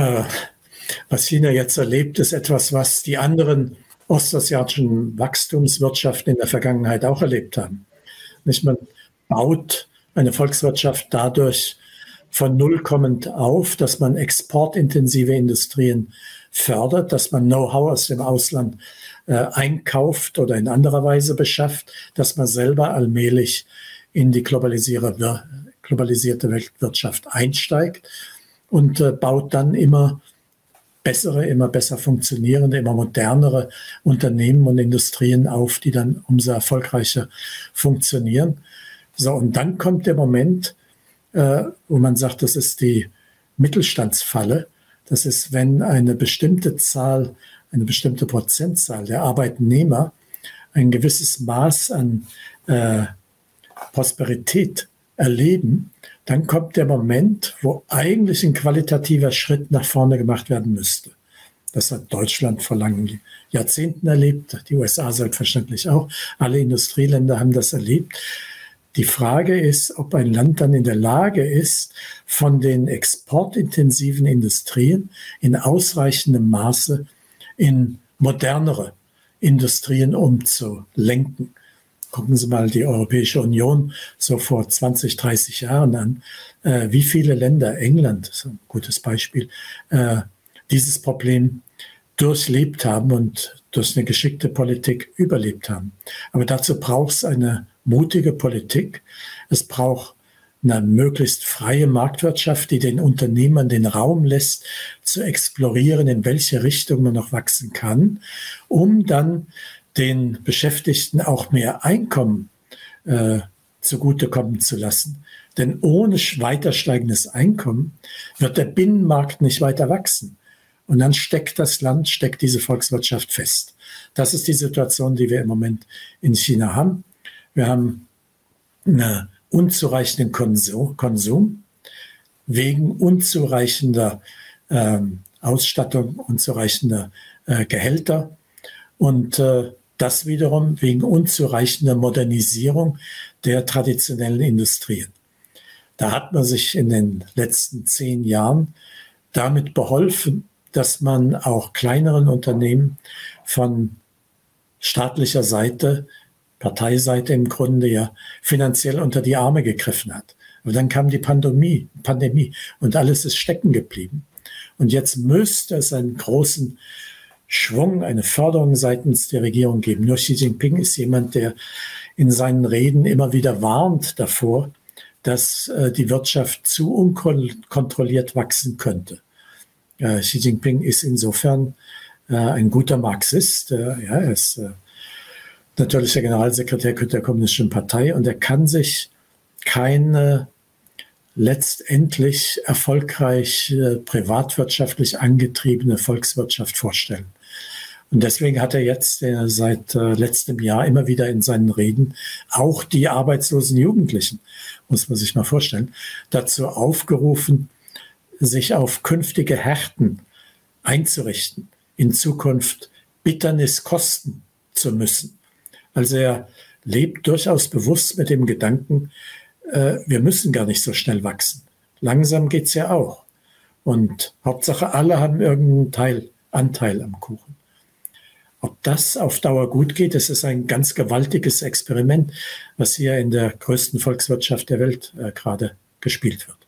was China jetzt erlebt, ist etwas, was die anderen ostasiatischen Wachstumswirtschaften in der Vergangenheit auch erlebt haben. Nicht? Man baut eine Volkswirtschaft dadurch von null kommend auf, dass man exportintensive Industrien fördert, dass man Know-how aus dem Ausland einkauft oder in anderer Weise beschafft, dass man selber allmählich in die globalisierte Weltwirtschaft einsteigt und baut dann immer bessere, immer besser funktionierende, immer modernere Unternehmen und Industrien auf, die dann umso erfolgreicher funktionieren. So, und dann kommt der Moment, wo man sagt, das ist die Mittelstandsfalle. Das ist, wenn eine bestimmte Zahl, eine bestimmte Prozentzahl der Arbeitnehmer ein gewisses Maß an Prosperität erleben, dann kommt der Moment, wo eigentlich ein qualitativer Schritt nach vorne gemacht werden müsste. Das hat Deutschland vor langen Jahrzehnten erlebt, die USA selbstverständlich auch. Alle Industrieländer haben das erlebt. Die Frage ist, ob ein Land dann in der Lage ist, von den exportintensiven Industrien in ausreichendem Maße in modernere Industrien umzulenken. Gucken Sie mal die Europäische Union so vor 20, 30 Jahren an, wie viele Länder, England ist ein gutes Beispiel, dieses Problem durchlebt haben und durch eine geschickte Politik überlebt haben. Aber dazu braucht es eine mutige Politik. Es braucht eine möglichst freie Marktwirtschaft, die den Unternehmern den Raum lässt, zu explorieren, in welche Richtung man noch wachsen kann, um dann den Beschäftigten auch mehr Einkommen zugutekommen zu lassen. Denn ohne weiter steigendes Einkommen wird der Binnenmarkt nicht weiter wachsen. Und dann steckt diese Volkswirtschaft fest. Das ist die Situation, die wir im Moment in China haben. Wir haben einen unzureichenden Konsum wegen unzureichender Ausstattung, unzureichender Gehälter und das wiederum wegen unzureichender Modernisierung der traditionellen Industrien. Da hat man sich in den letzten 10 Jahren damit beholfen, dass man auch kleineren Unternehmen von staatlicher Seite, Parteiseite im Grunde ja finanziell unter die Arme gegriffen hat. Aber dann kam die Pandemie und alles ist stecken geblieben. Und jetzt müsste es einen großen Schwung, eine Förderung seitens der Regierung geben. Nur Xi Jinping ist jemand, der in seinen Reden immer wieder warnt davor, dass die Wirtschaft zu unkontrolliert wachsen könnte. Xi Jinping ist insofern ein guter Marxist. Er ist natürlich der Generalsekretär der Kommunistischen Partei, und er kann sich keine letztendlich erfolgreich privatwirtschaftlich angetriebene Volkswirtschaft vorstellen. Und deswegen hat er jetzt seit letztem Jahr immer wieder in seinen Reden auch die arbeitslosen Jugendlichen, muss man sich mal vorstellen, dazu aufgerufen, sich auf künftige Härten einzurichten, in Zukunft Bitternis kosten zu müssen. Also er lebt durchaus bewusst mit dem Gedanken, wir müssen gar nicht so schnell wachsen. Langsam geht's ja auch. Und Hauptsache, alle haben irgendeinen Anteil am Kuchen. Ob das auf Dauer gut geht, das ist ein ganz gewaltiges Experiment, was hier in der größten Volkswirtschaft der Welt gerade gespielt wird.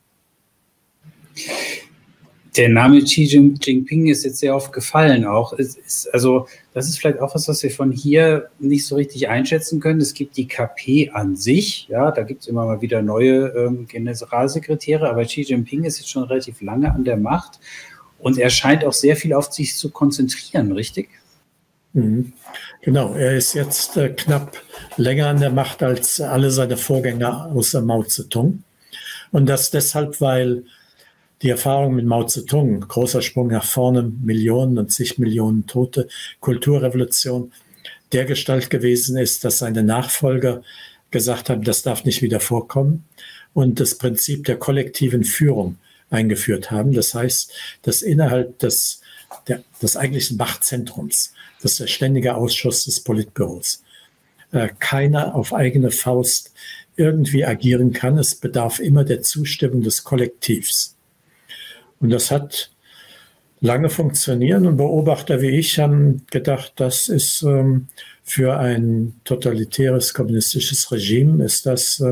Der Name Xi Jinping ist jetzt sehr oft gefallen auch. Also das ist vielleicht auch was wir von hier nicht so richtig einschätzen können. Es gibt die KP an sich, ja, da gibt es immer mal wieder neue Generalsekretäre, aber Xi Jinping ist jetzt schon relativ lange an der Macht und er scheint auch sehr viel auf sich zu konzentrieren, richtig? Genau, er ist jetzt knapp länger an der Macht als alle seine Vorgänger außer Mao Zedong. Und das deshalb, weil die Erfahrung mit Mao Zedong, großer Sprung nach vorne, Millionen und zig Millionen Tote, Kulturrevolution, dergestalt gewesen ist, dass seine Nachfolger gesagt haben, das darf nicht wieder vorkommen und das Prinzip der kollektiven Führung eingeführt haben. Das heißt, dass innerhalb des eigentlichen Machtzentrums, das ist der ständige Ausschuss des Politbüros, keiner auf eigene Faust irgendwie agieren kann. Es bedarf immer der Zustimmung des Kollektivs. Und das hat lange funktioniert und Beobachter wie ich haben gedacht, das ist für ein totalitäres kommunistisches Regime, ist das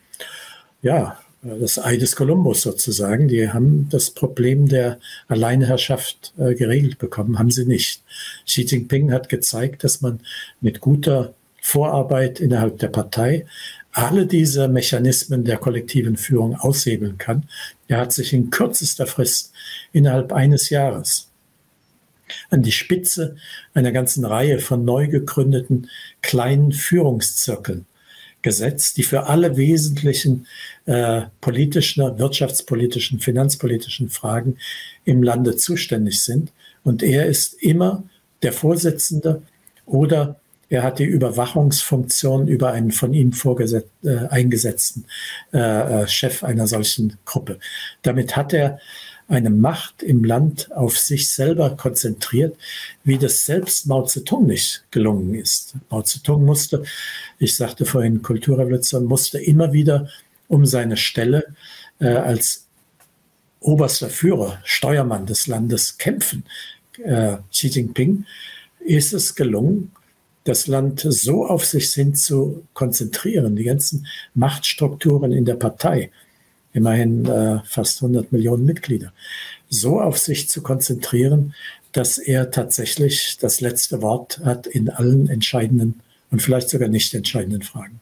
das Ei des Kolumbus sozusagen. Die haben das Problem der Alleinherrschaft geregelt bekommen, haben sie nicht. Xi Jinping hat gezeigt, dass man mit guter Vorarbeit innerhalb der Partei alle diese Mechanismen der kollektiven Führung aushebeln kann. Er hat sich in kürzester Frist innerhalb eines Jahres an die Spitze einer ganzen Reihe von neu gegründeten kleinen Führungszirkeln gesetzt, die für alle wesentlichen politischen, wirtschaftspolitischen, finanzpolitischen Fragen im Lande zuständig sind. Und er ist immer der Vorsitzende oder er hat die Überwachungsfunktion über einen von ihm eingesetzten Chef einer solchen Gruppe. Damit hat er eine Macht im Land auf sich selber konzentriert, wie das selbst Mao Zedong nicht gelungen ist. Mao Zedong musste, ich sagte vorhin Kulturrevolution, musste immer wieder um seine Stelle als oberster Führer, Steuermann des Landes kämpfen. Xi Jinping ist es gelungen, das Land so auf sich hin zu konzentrieren, die ganzen Machtstrukturen in der Partei, immerhin fast 100 Millionen Mitglieder, so auf sich zu konzentrieren, dass er tatsächlich das letzte Wort hat in allen entscheidenden und vielleicht sogar nicht entscheidenden Fragen.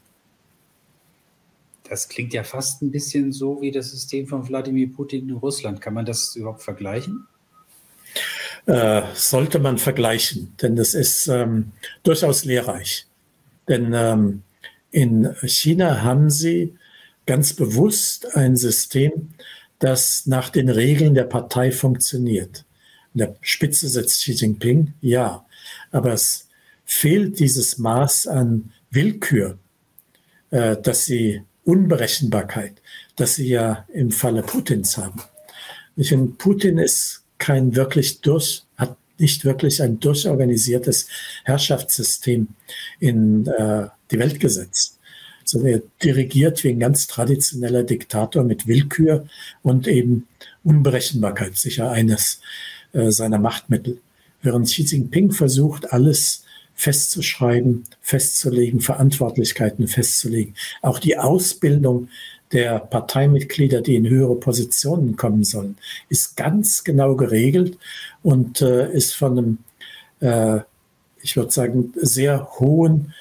Das klingt ja fast ein bisschen so wie das System von Wladimir Putin in Russland. Kann man das überhaupt vergleichen? Sollte man vergleichen, denn das ist durchaus lehrreich. Denn in China haben sie ganz bewusst ein System, das nach den Regeln der Partei funktioniert. An der Spitze sitzt Xi Jinping, ja, aber es fehlt dieses Maß an Willkür, dass sie Unberechenbarkeit, dass sie ja im Falle Putins haben. Putin ist hat nicht wirklich ein durchorganisiertes Herrschaftssystem in die Welt gesetzt, sondern er dirigiert wie ein ganz traditioneller Diktator mit Willkür und eben Unberechenbarkeit, sicher eines seiner Machtmittel. Während Xi Jinping versucht, alles festzuschreiben, festzulegen, Verantwortlichkeiten festzulegen. Auch die Ausbildung der Parteimitglieder, die in höhere Positionen kommen sollen, ist ganz genau geregelt und ist von einem, ich würde sagen, sehr hohen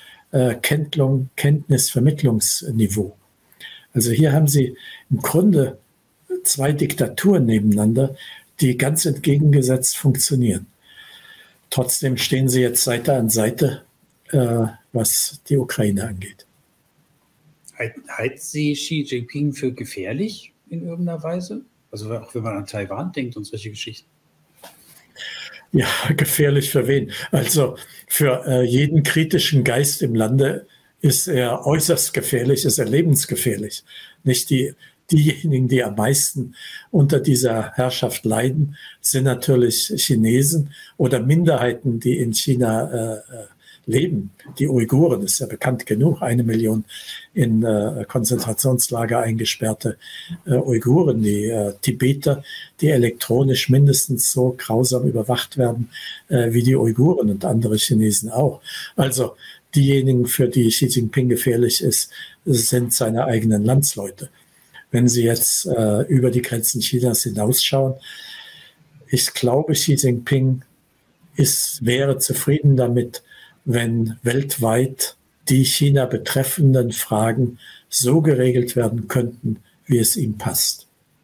Kenntnisvermittlungsniveau. Also hier haben Sie im Grunde zwei Diktaturen nebeneinander, die ganz entgegengesetzt funktionieren. Trotzdem stehen sie jetzt Seite an Seite was die Ukraine angeht. Halten Sie Xi Jinping für gefährlich in irgendeiner Weise? Also auch wenn man an Taiwan denkt und solche Geschichten. Ja, gefährlich für wen? Also für jeden kritischen Geist im Lande ist er äußerst gefährlich, ist er lebensgefährlich. Nicht diejenigen, die am meisten unter dieser Herrschaft leiden, sind natürlich Chinesen oder Minderheiten, die in China leben. Die Uiguren, ist ja bekannt genug, 1 Million in Konzentrationslager eingesperrte Uiguren, die Tibeter, die elektronisch mindestens so grausam überwacht werden wie die Uiguren und andere Chinesen auch. Also diejenigen, für die Xi Jinping gefährlich ist, sind seine eigenen Landsleute. Wenn Sie jetzt über die Grenzen Chinas hinausschauen, ich glaube, Xi Jinping wäre zufrieden damit, wenn weltweit die China betreffenden Fragen so geregelt werden könnten, wie es ihm passt.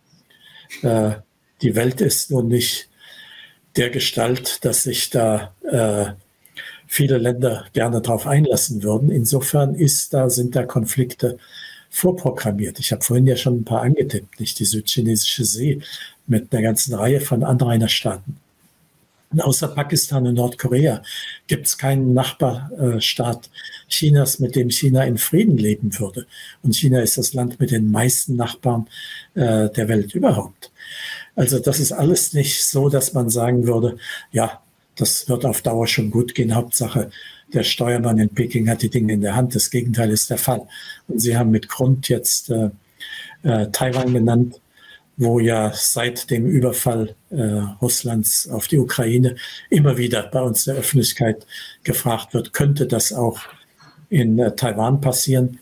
Die Welt ist nun nicht der Gestalt, dass sich da viele Länder gerne darauf einlassen würden. Insofern sind da Konflikte vorprogrammiert. Ich habe vorhin ja schon ein paar angetippt, nicht die südchinesische See mit einer ganzen Reihe von Anrainerstaaten. Und außer Pakistan und Nordkorea gibt es keinen Nachbarstaat Chinas, mit dem China in Frieden leben würde. Und China ist das Land mit den meisten Nachbarn der Welt überhaupt. Also das ist alles nicht so, dass man sagen würde, ja, das wird auf Dauer schon gut gehen. Hauptsache, der Steuermann in Peking hat die Dinge in der Hand. Das Gegenteil ist der Fall. Und Sie haben mit Grund jetzt Taiwan genannt, wo ja seit dem Überfall Russlands auf die Ukraine immer wieder bei uns in der Öffentlichkeit gefragt wird, könnte das auch in Taiwan passieren?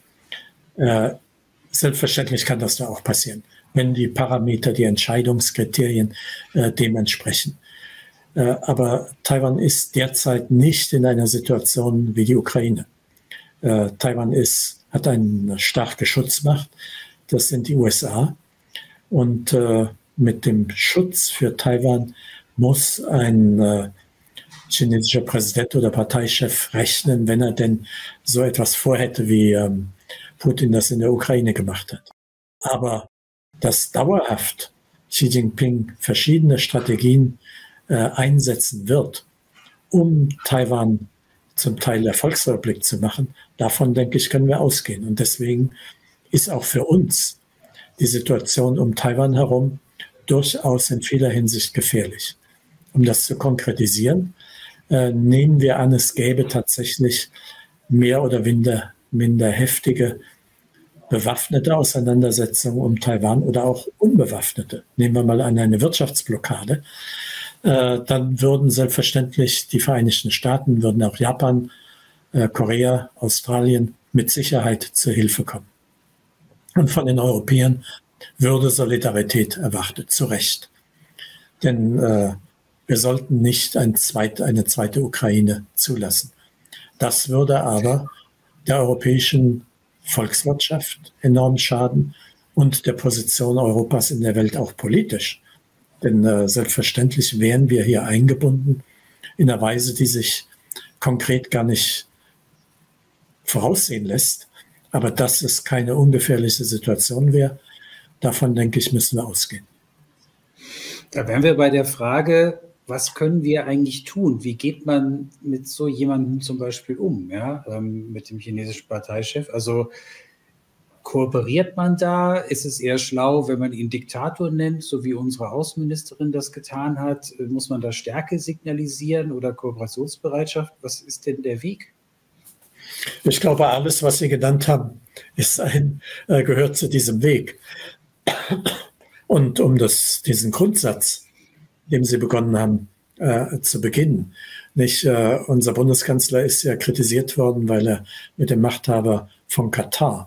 Selbstverständlich kann das da auch passieren, wenn die Parameter, die Entscheidungskriterien dem entsprechen. Aber Taiwan ist derzeit nicht in einer Situation wie die Ukraine. Taiwan hat eine starke Schutzmacht, das sind die USA. Und mit dem Schutz für Taiwan muss ein chinesischer Präsident oder Parteichef rechnen, wenn er denn so etwas vorhätte, wie Putin das in der Ukraine gemacht hat. Aber dass dauerhaft Xi Jinping verschiedene Strategien einsetzen wird, um Taiwan zum Teil der Volksrepublik zu machen, davon, denke ich, können wir ausgehen. Und deswegen ist auch für uns die Situation um Taiwan herum durchaus in vieler Hinsicht gefährlich. Um das zu konkretisieren, nehmen wir an, es gäbe tatsächlich mehr oder minder heftige bewaffnete Auseinandersetzungen um Taiwan oder auch unbewaffnete. Nehmen wir mal an eine Wirtschaftsblockade. Dann würden selbstverständlich die Vereinigten Staaten, würden auch Japan, Korea, Australien mit Sicherheit zur Hilfe kommen. Und von den Europäern würde Solidarität erwartet, zu Recht. Denn wir sollten nicht eine zweite Ukraine zulassen. Das würde aber der europäischen Volkswirtschaft enorm schaden und der Position Europas in der Welt auch politisch. Denn selbstverständlich wären wir hier eingebunden in einer Weise, die sich konkret gar nicht voraussehen lässt. Aber dass es keine ungefährliche Situation wäre, davon, denke ich, müssen wir ausgehen. Da wären wir bei der Frage, was können wir eigentlich tun? Wie geht man mit so jemandem zum Beispiel um, ja, mit dem chinesischen Parteichef? Also kooperiert man da? Ist es eher schlau, wenn man ihn Diktator nennt, so wie unsere Außenministerin das getan hat? Muss man da Stärke signalisieren oder Kooperationsbereitschaft? Was ist denn der Weg? Ich glaube, alles, was Sie genannt haben, gehört zu diesem Weg. Und um diesen Grundsatz, dem Sie begonnen haben, zu beginnen. Unser Bundeskanzler ist ja kritisiert worden, weil er mit dem Machthaber von Katar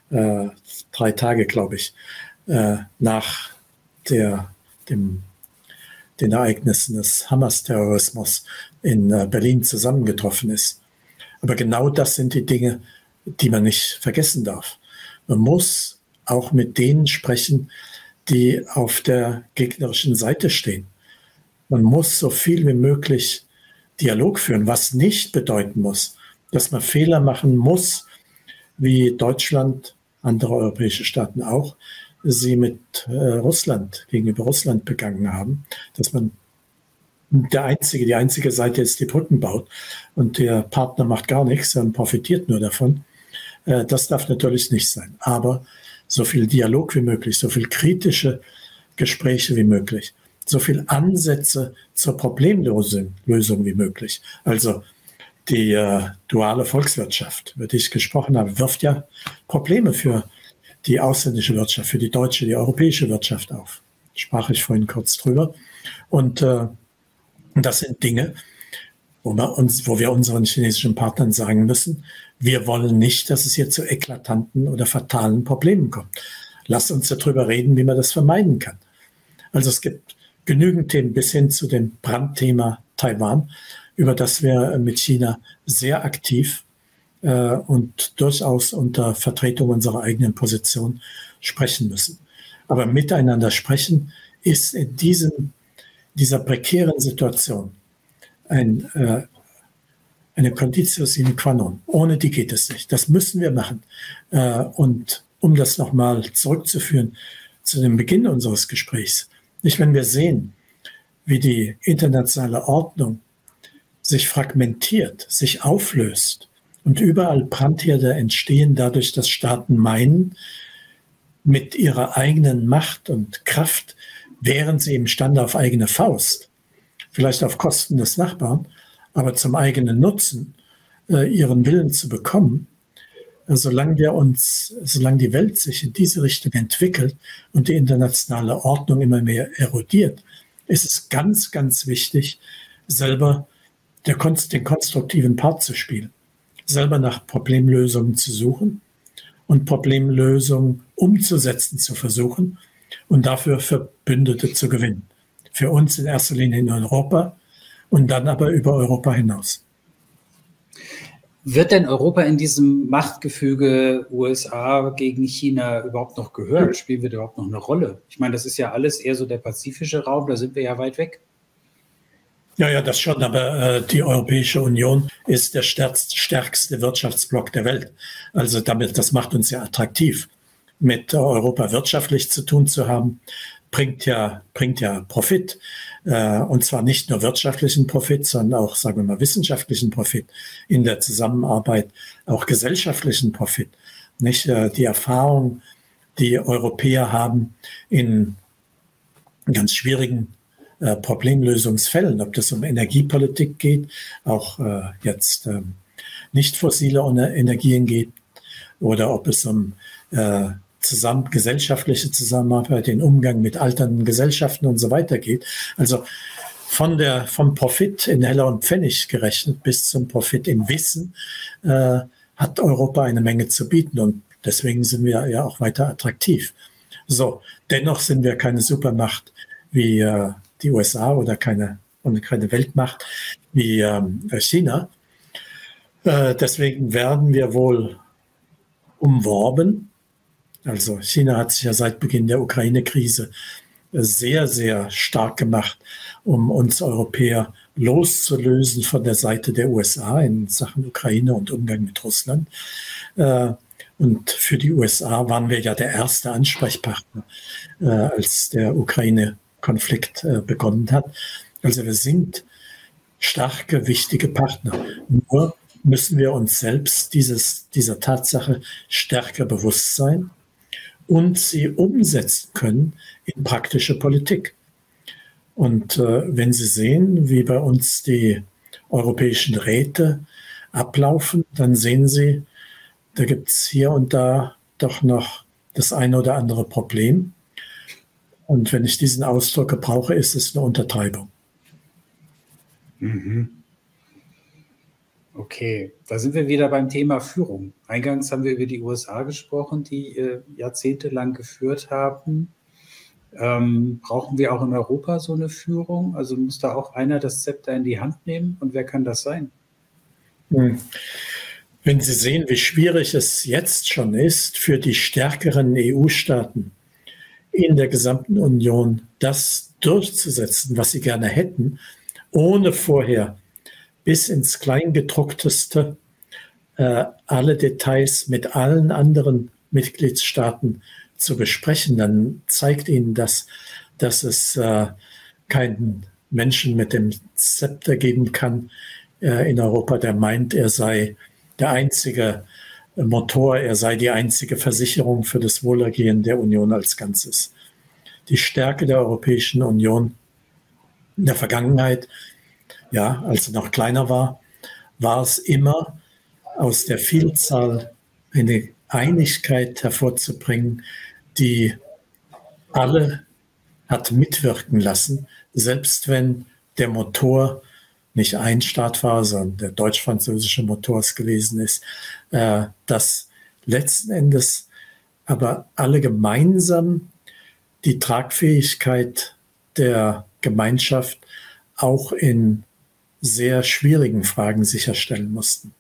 3 Tage, glaube ich, nach den Ereignissen des Hamas-Terrorismus in Berlin zusammengetroffen ist. Aber genau das sind die Dinge, die man nicht vergessen darf. Man muss auch mit denen sprechen, die auf der gegnerischen Seite stehen. Man muss so viel wie möglich Dialog führen, was nicht bedeuten muss, dass man Fehler machen muss, wie Deutschland, andere europäische Staaten auch, sie mit Russland, gegenüber Russland begangen haben, dass man die einzige Seite ist, die Brücken baut und der Partner macht gar nichts und profitiert nur davon. Das darf natürlich nicht sein. Aber so viel Dialog wie möglich, so viel kritische Gespräche wie möglich, so viel Ansätze zur Problemlösung wie möglich. Also die duale Volkswirtschaft, über die ich gesprochen habe, wirft ja Probleme für die ausländische Wirtschaft, für die deutsche, die europäische Wirtschaft auf. Sprach ich vorhin kurz drüber. Und das sind Dinge, wo wir unseren chinesischen Partnern sagen müssen, wir wollen nicht, dass es hier zu eklatanten oder fatalen Problemen kommt. Lasst uns darüber reden, wie man das vermeiden kann. Also es gibt genügend Themen bis hin zu dem Brandthema Taiwan, über das wir mit China sehr aktiv und durchaus unter Vertretung unserer eigenen Position sprechen müssen. Aber miteinander sprechen ist in dieser prekären Situation eine Conditio sine qua non. Ohne die geht es nicht. Das müssen wir machen. Und um das nochmal zurückzuführen zu dem Beginn unseres Gesprächs, nicht, wenn wir sehen, wie die internationale Ordnung sich fragmentiert, sich auflöst und überall Brandherde entstehen dadurch, dass Staaten meinen, mit ihrer eigenen Macht und Kraft wären sie imstande auf eigene Faust, vielleicht auf Kosten des Nachbarn, aber zum eigenen Nutzen ihren Willen zu bekommen. Solange die Welt sich in diese Richtung entwickelt und die internationale Ordnung immer mehr erodiert, ist es ganz, ganz wichtig, selber den konstruktiven Part zu spielen, selber nach Problemlösungen zu suchen und Problemlösungen umzusetzen zu versuchen und dafür Verbündete zu gewinnen. Für uns in erster Linie in Europa und dann aber über Europa hinaus. Wird denn Europa in diesem Machtgefüge USA gegen China überhaupt noch gehört? Spielen wir da überhaupt noch eine Rolle? Ich meine, das ist ja alles eher so der pazifische Raum, da sind wir ja weit weg. Ja, das schon, aber die Europäische Union ist der stärkste Wirtschaftsblock der Welt. Also das macht uns ja attraktiv. Mit Europa wirtschaftlich zu tun zu haben, bringt ja Profit. Und zwar nicht nur wirtschaftlichen Profit, sondern auch, sagen wir mal, wissenschaftlichen Profit in der Zusammenarbeit, auch gesellschaftlichen Profit. Nicht die Erfahrung, die Europäer haben in ganz schwierigen Problemlösungsfällen, ob das um Energiepolitik geht, auch jetzt nicht fossile Energien geht, oder ob es um gesellschaftliche Zusammenarbeit, den Umgang mit alternden Gesellschaften und so weiter geht. Also vom Profit in Heller und Pfennig gerechnet bis zum Profit im Wissen hat Europa eine Menge zu bieten und deswegen sind wir ja auch weiter attraktiv. So, dennoch sind wir keine Supermacht wie die USA oder keine Weltmacht wie China. Deswegen werden wir wohl umworben. Also China hat sich ja seit Beginn der Ukraine-Krise sehr, sehr stark gemacht, um uns Europäer loszulösen von der Seite der USA in Sachen Ukraine und Umgang mit Russland. Und für die USA waren wir ja der erste Ansprechpartner, als der Ukraine-Konflikt begonnen hat. Also wir sind starke, wichtige Partner. Nur müssen wir uns selbst dieser Tatsache stärker bewusst sein und sie umsetzen können in praktische Politik. Und wenn Sie sehen, wie bei uns die europäischen Räte ablaufen, dann sehen Sie, da gibt es hier und da doch noch das eine oder andere Problem. Und wenn ich diesen Ausdruck gebrauche, ist es eine Untertreibung. Mhm. Okay, da sind wir wieder beim Thema Führung. Eingangs haben wir über die USA gesprochen, die jahrzehntelang geführt haben. Brauchen wir auch in Europa so eine Führung? Also muss da auch einer das Zepter in die Hand nehmen? Und wer kann das sein? Wenn Sie sehen, wie schwierig es jetzt schon ist, für die stärkeren EU-Staaten in der gesamten Union das durchzusetzen, was sie gerne hätten, ohne vorher bis ins Kleingedruckteste alle Details mit allen anderen Mitgliedstaaten zu besprechen, dann zeigt Ihnen das, dass es keinen Menschen mit dem Zepter geben kann in Europa, der meint, er sei der einzige Motor, er sei die einzige Versicherung für das Wohlergehen der Union als Ganzes. Die Stärke der Europäischen Union in der Vergangenheit, ja, als sie noch kleiner war, war es immer, aus der Vielzahl eine Einigkeit hervorzubringen, die alle hat mitwirken lassen, selbst wenn der Motor nicht ein Staat war, sondern der deutsch-französische Motor es gewesen ist, dass letzten Endes aber alle gemeinsam die Tragfähigkeit der Gemeinschaft auch in sehr schwierigen Fragen sicherstellen mussten.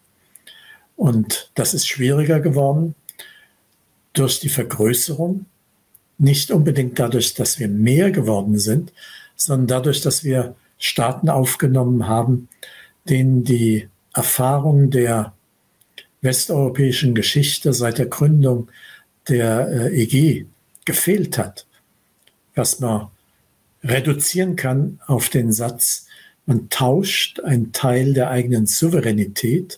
Und das ist schwieriger geworden durch die Vergrößerung, nicht unbedingt dadurch, dass wir mehr geworden sind, sondern dadurch, dass wir Staaten aufgenommen haben, denen die Erfahrung der westeuropäischen Geschichte seit der Gründung der EG gefehlt hat, was man reduzieren kann auf den Satz, man tauscht einen Teil der eigenen Souveränität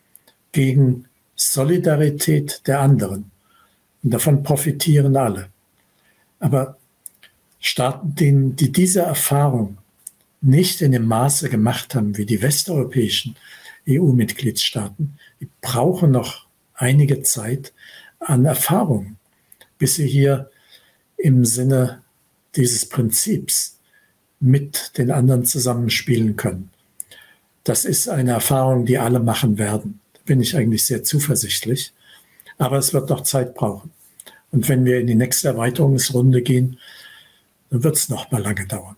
gegen Solidarität der anderen. Und davon profitieren alle. Aber Staaten, die diese Erfahrung nicht in dem Maße gemacht haben wie die westeuropäischen EU-Mitgliedstaaten, die brauchen noch einige Zeit an Erfahrung, bis sie hier im Sinne dieses Prinzips mit den anderen zusammenspielen können. Das ist eine Erfahrung, die alle machen werden. Da bin ich eigentlich sehr zuversichtlich. Aber es wird noch Zeit brauchen. Und wenn wir in die nächste Erweiterungsrunde gehen, dann wird es noch mal lange dauern.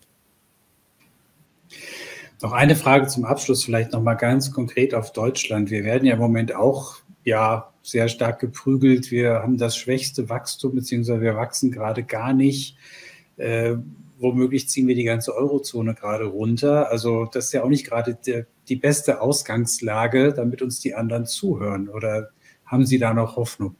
Noch eine Frage zum Abschluss, vielleicht noch mal ganz konkret auf Deutschland. Wir werden ja im Moment auch sehr stark geprügelt. Wir haben das schwächste Wachstum, beziehungsweise wir wachsen gerade gar nicht. Womöglich ziehen wir die ganze Eurozone gerade runter. Also das ist ja auch nicht gerade die beste Ausgangslage, damit uns die anderen zuhören. Oder haben Sie da noch Hoffnung?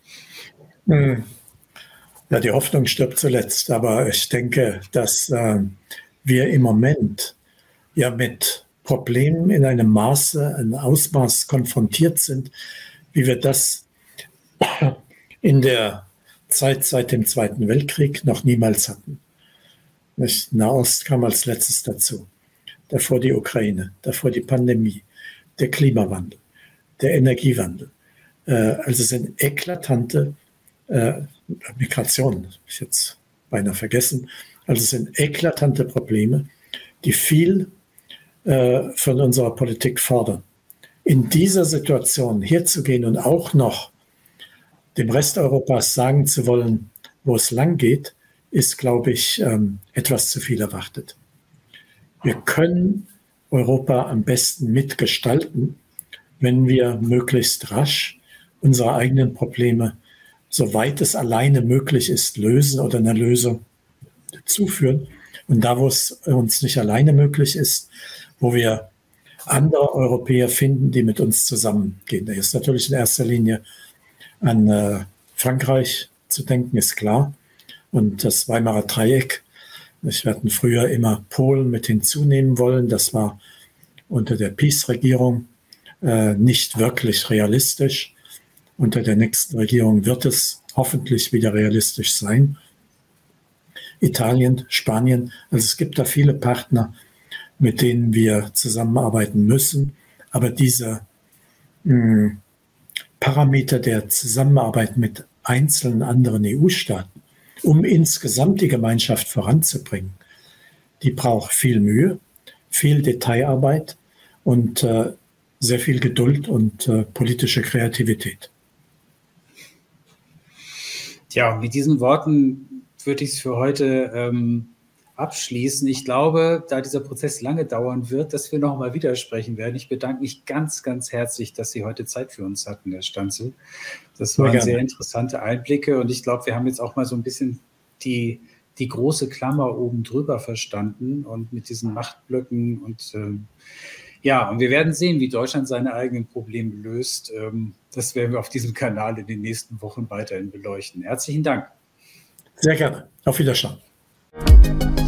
Ja, die Hoffnung stirbt zuletzt. Aber ich denke, dass wir im Moment ja mit Problemen in einem Ausmaß konfrontiert sind, wie wir das in der Zeit seit dem Zweiten Weltkrieg noch niemals hatten. Nahost kam als letztes dazu. Davor die Ukraine, davor die Pandemie, der Klimawandel, der Energiewandel. Also sind eklatante Migration, habe ich jetzt beinahe vergessen. Also sind eklatante Probleme, die viel von unserer Politik fordern. In dieser Situation herzugehen und auch noch dem Rest Europas sagen zu wollen, wo es lang geht, ist, glaube ich, etwas zu viel erwartet. Wir können Europa am besten mitgestalten, wenn wir möglichst rasch unsere eigenen Probleme, soweit es alleine möglich ist, lösen oder eine Lösung zuführen. Und da, wo es uns nicht alleine möglich ist, wo wir andere Europäer finden, die mit uns zusammengehen. Da ist natürlich in erster Linie an Frankreich zu denken, ist klar. Und das Weimarer Dreieck. Wir hatten früher immer Polen mit hinzunehmen wollen. Das war unter der PiS-Regierung nicht wirklich realistisch. Unter der nächsten Regierung wird es hoffentlich wieder realistisch sein. Italien, Spanien, also es gibt da viele Partner, mit denen wir zusammenarbeiten müssen. Aber diese Parameter der Zusammenarbeit mit einzelnen anderen EU-Staaten, um insgesamt die Gemeinschaft voranzubringen, die braucht viel Mühe, viel Detailarbeit und sehr viel Geduld und politische Kreativität. Tja, mit diesen Worten würde ich es für heute abschließen. Ich glaube, da dieser Prozess lange dauern wird, dass wir noch mal wieder sprechen werden. Ich bedanke mich ganz, ganz herzlich, dass Sie heute Zeit für uns hatten, Herr Stanzel. Das waren sehr interessante Einblicke und ich glaube, wir haben jetzt auch mal so ein bisschen die große Klammer oben drüber verstanden und mit diesen Machtblöcken und Ja, und wir werden sehen, wie Deutschland seine eigenen Probleme löst. Das werden wir auf diesem Kanal in den nächsten Wochen weiterhin beleuchten. Herzlichen Dank. Sehr gerne. Auf Wiedersehen.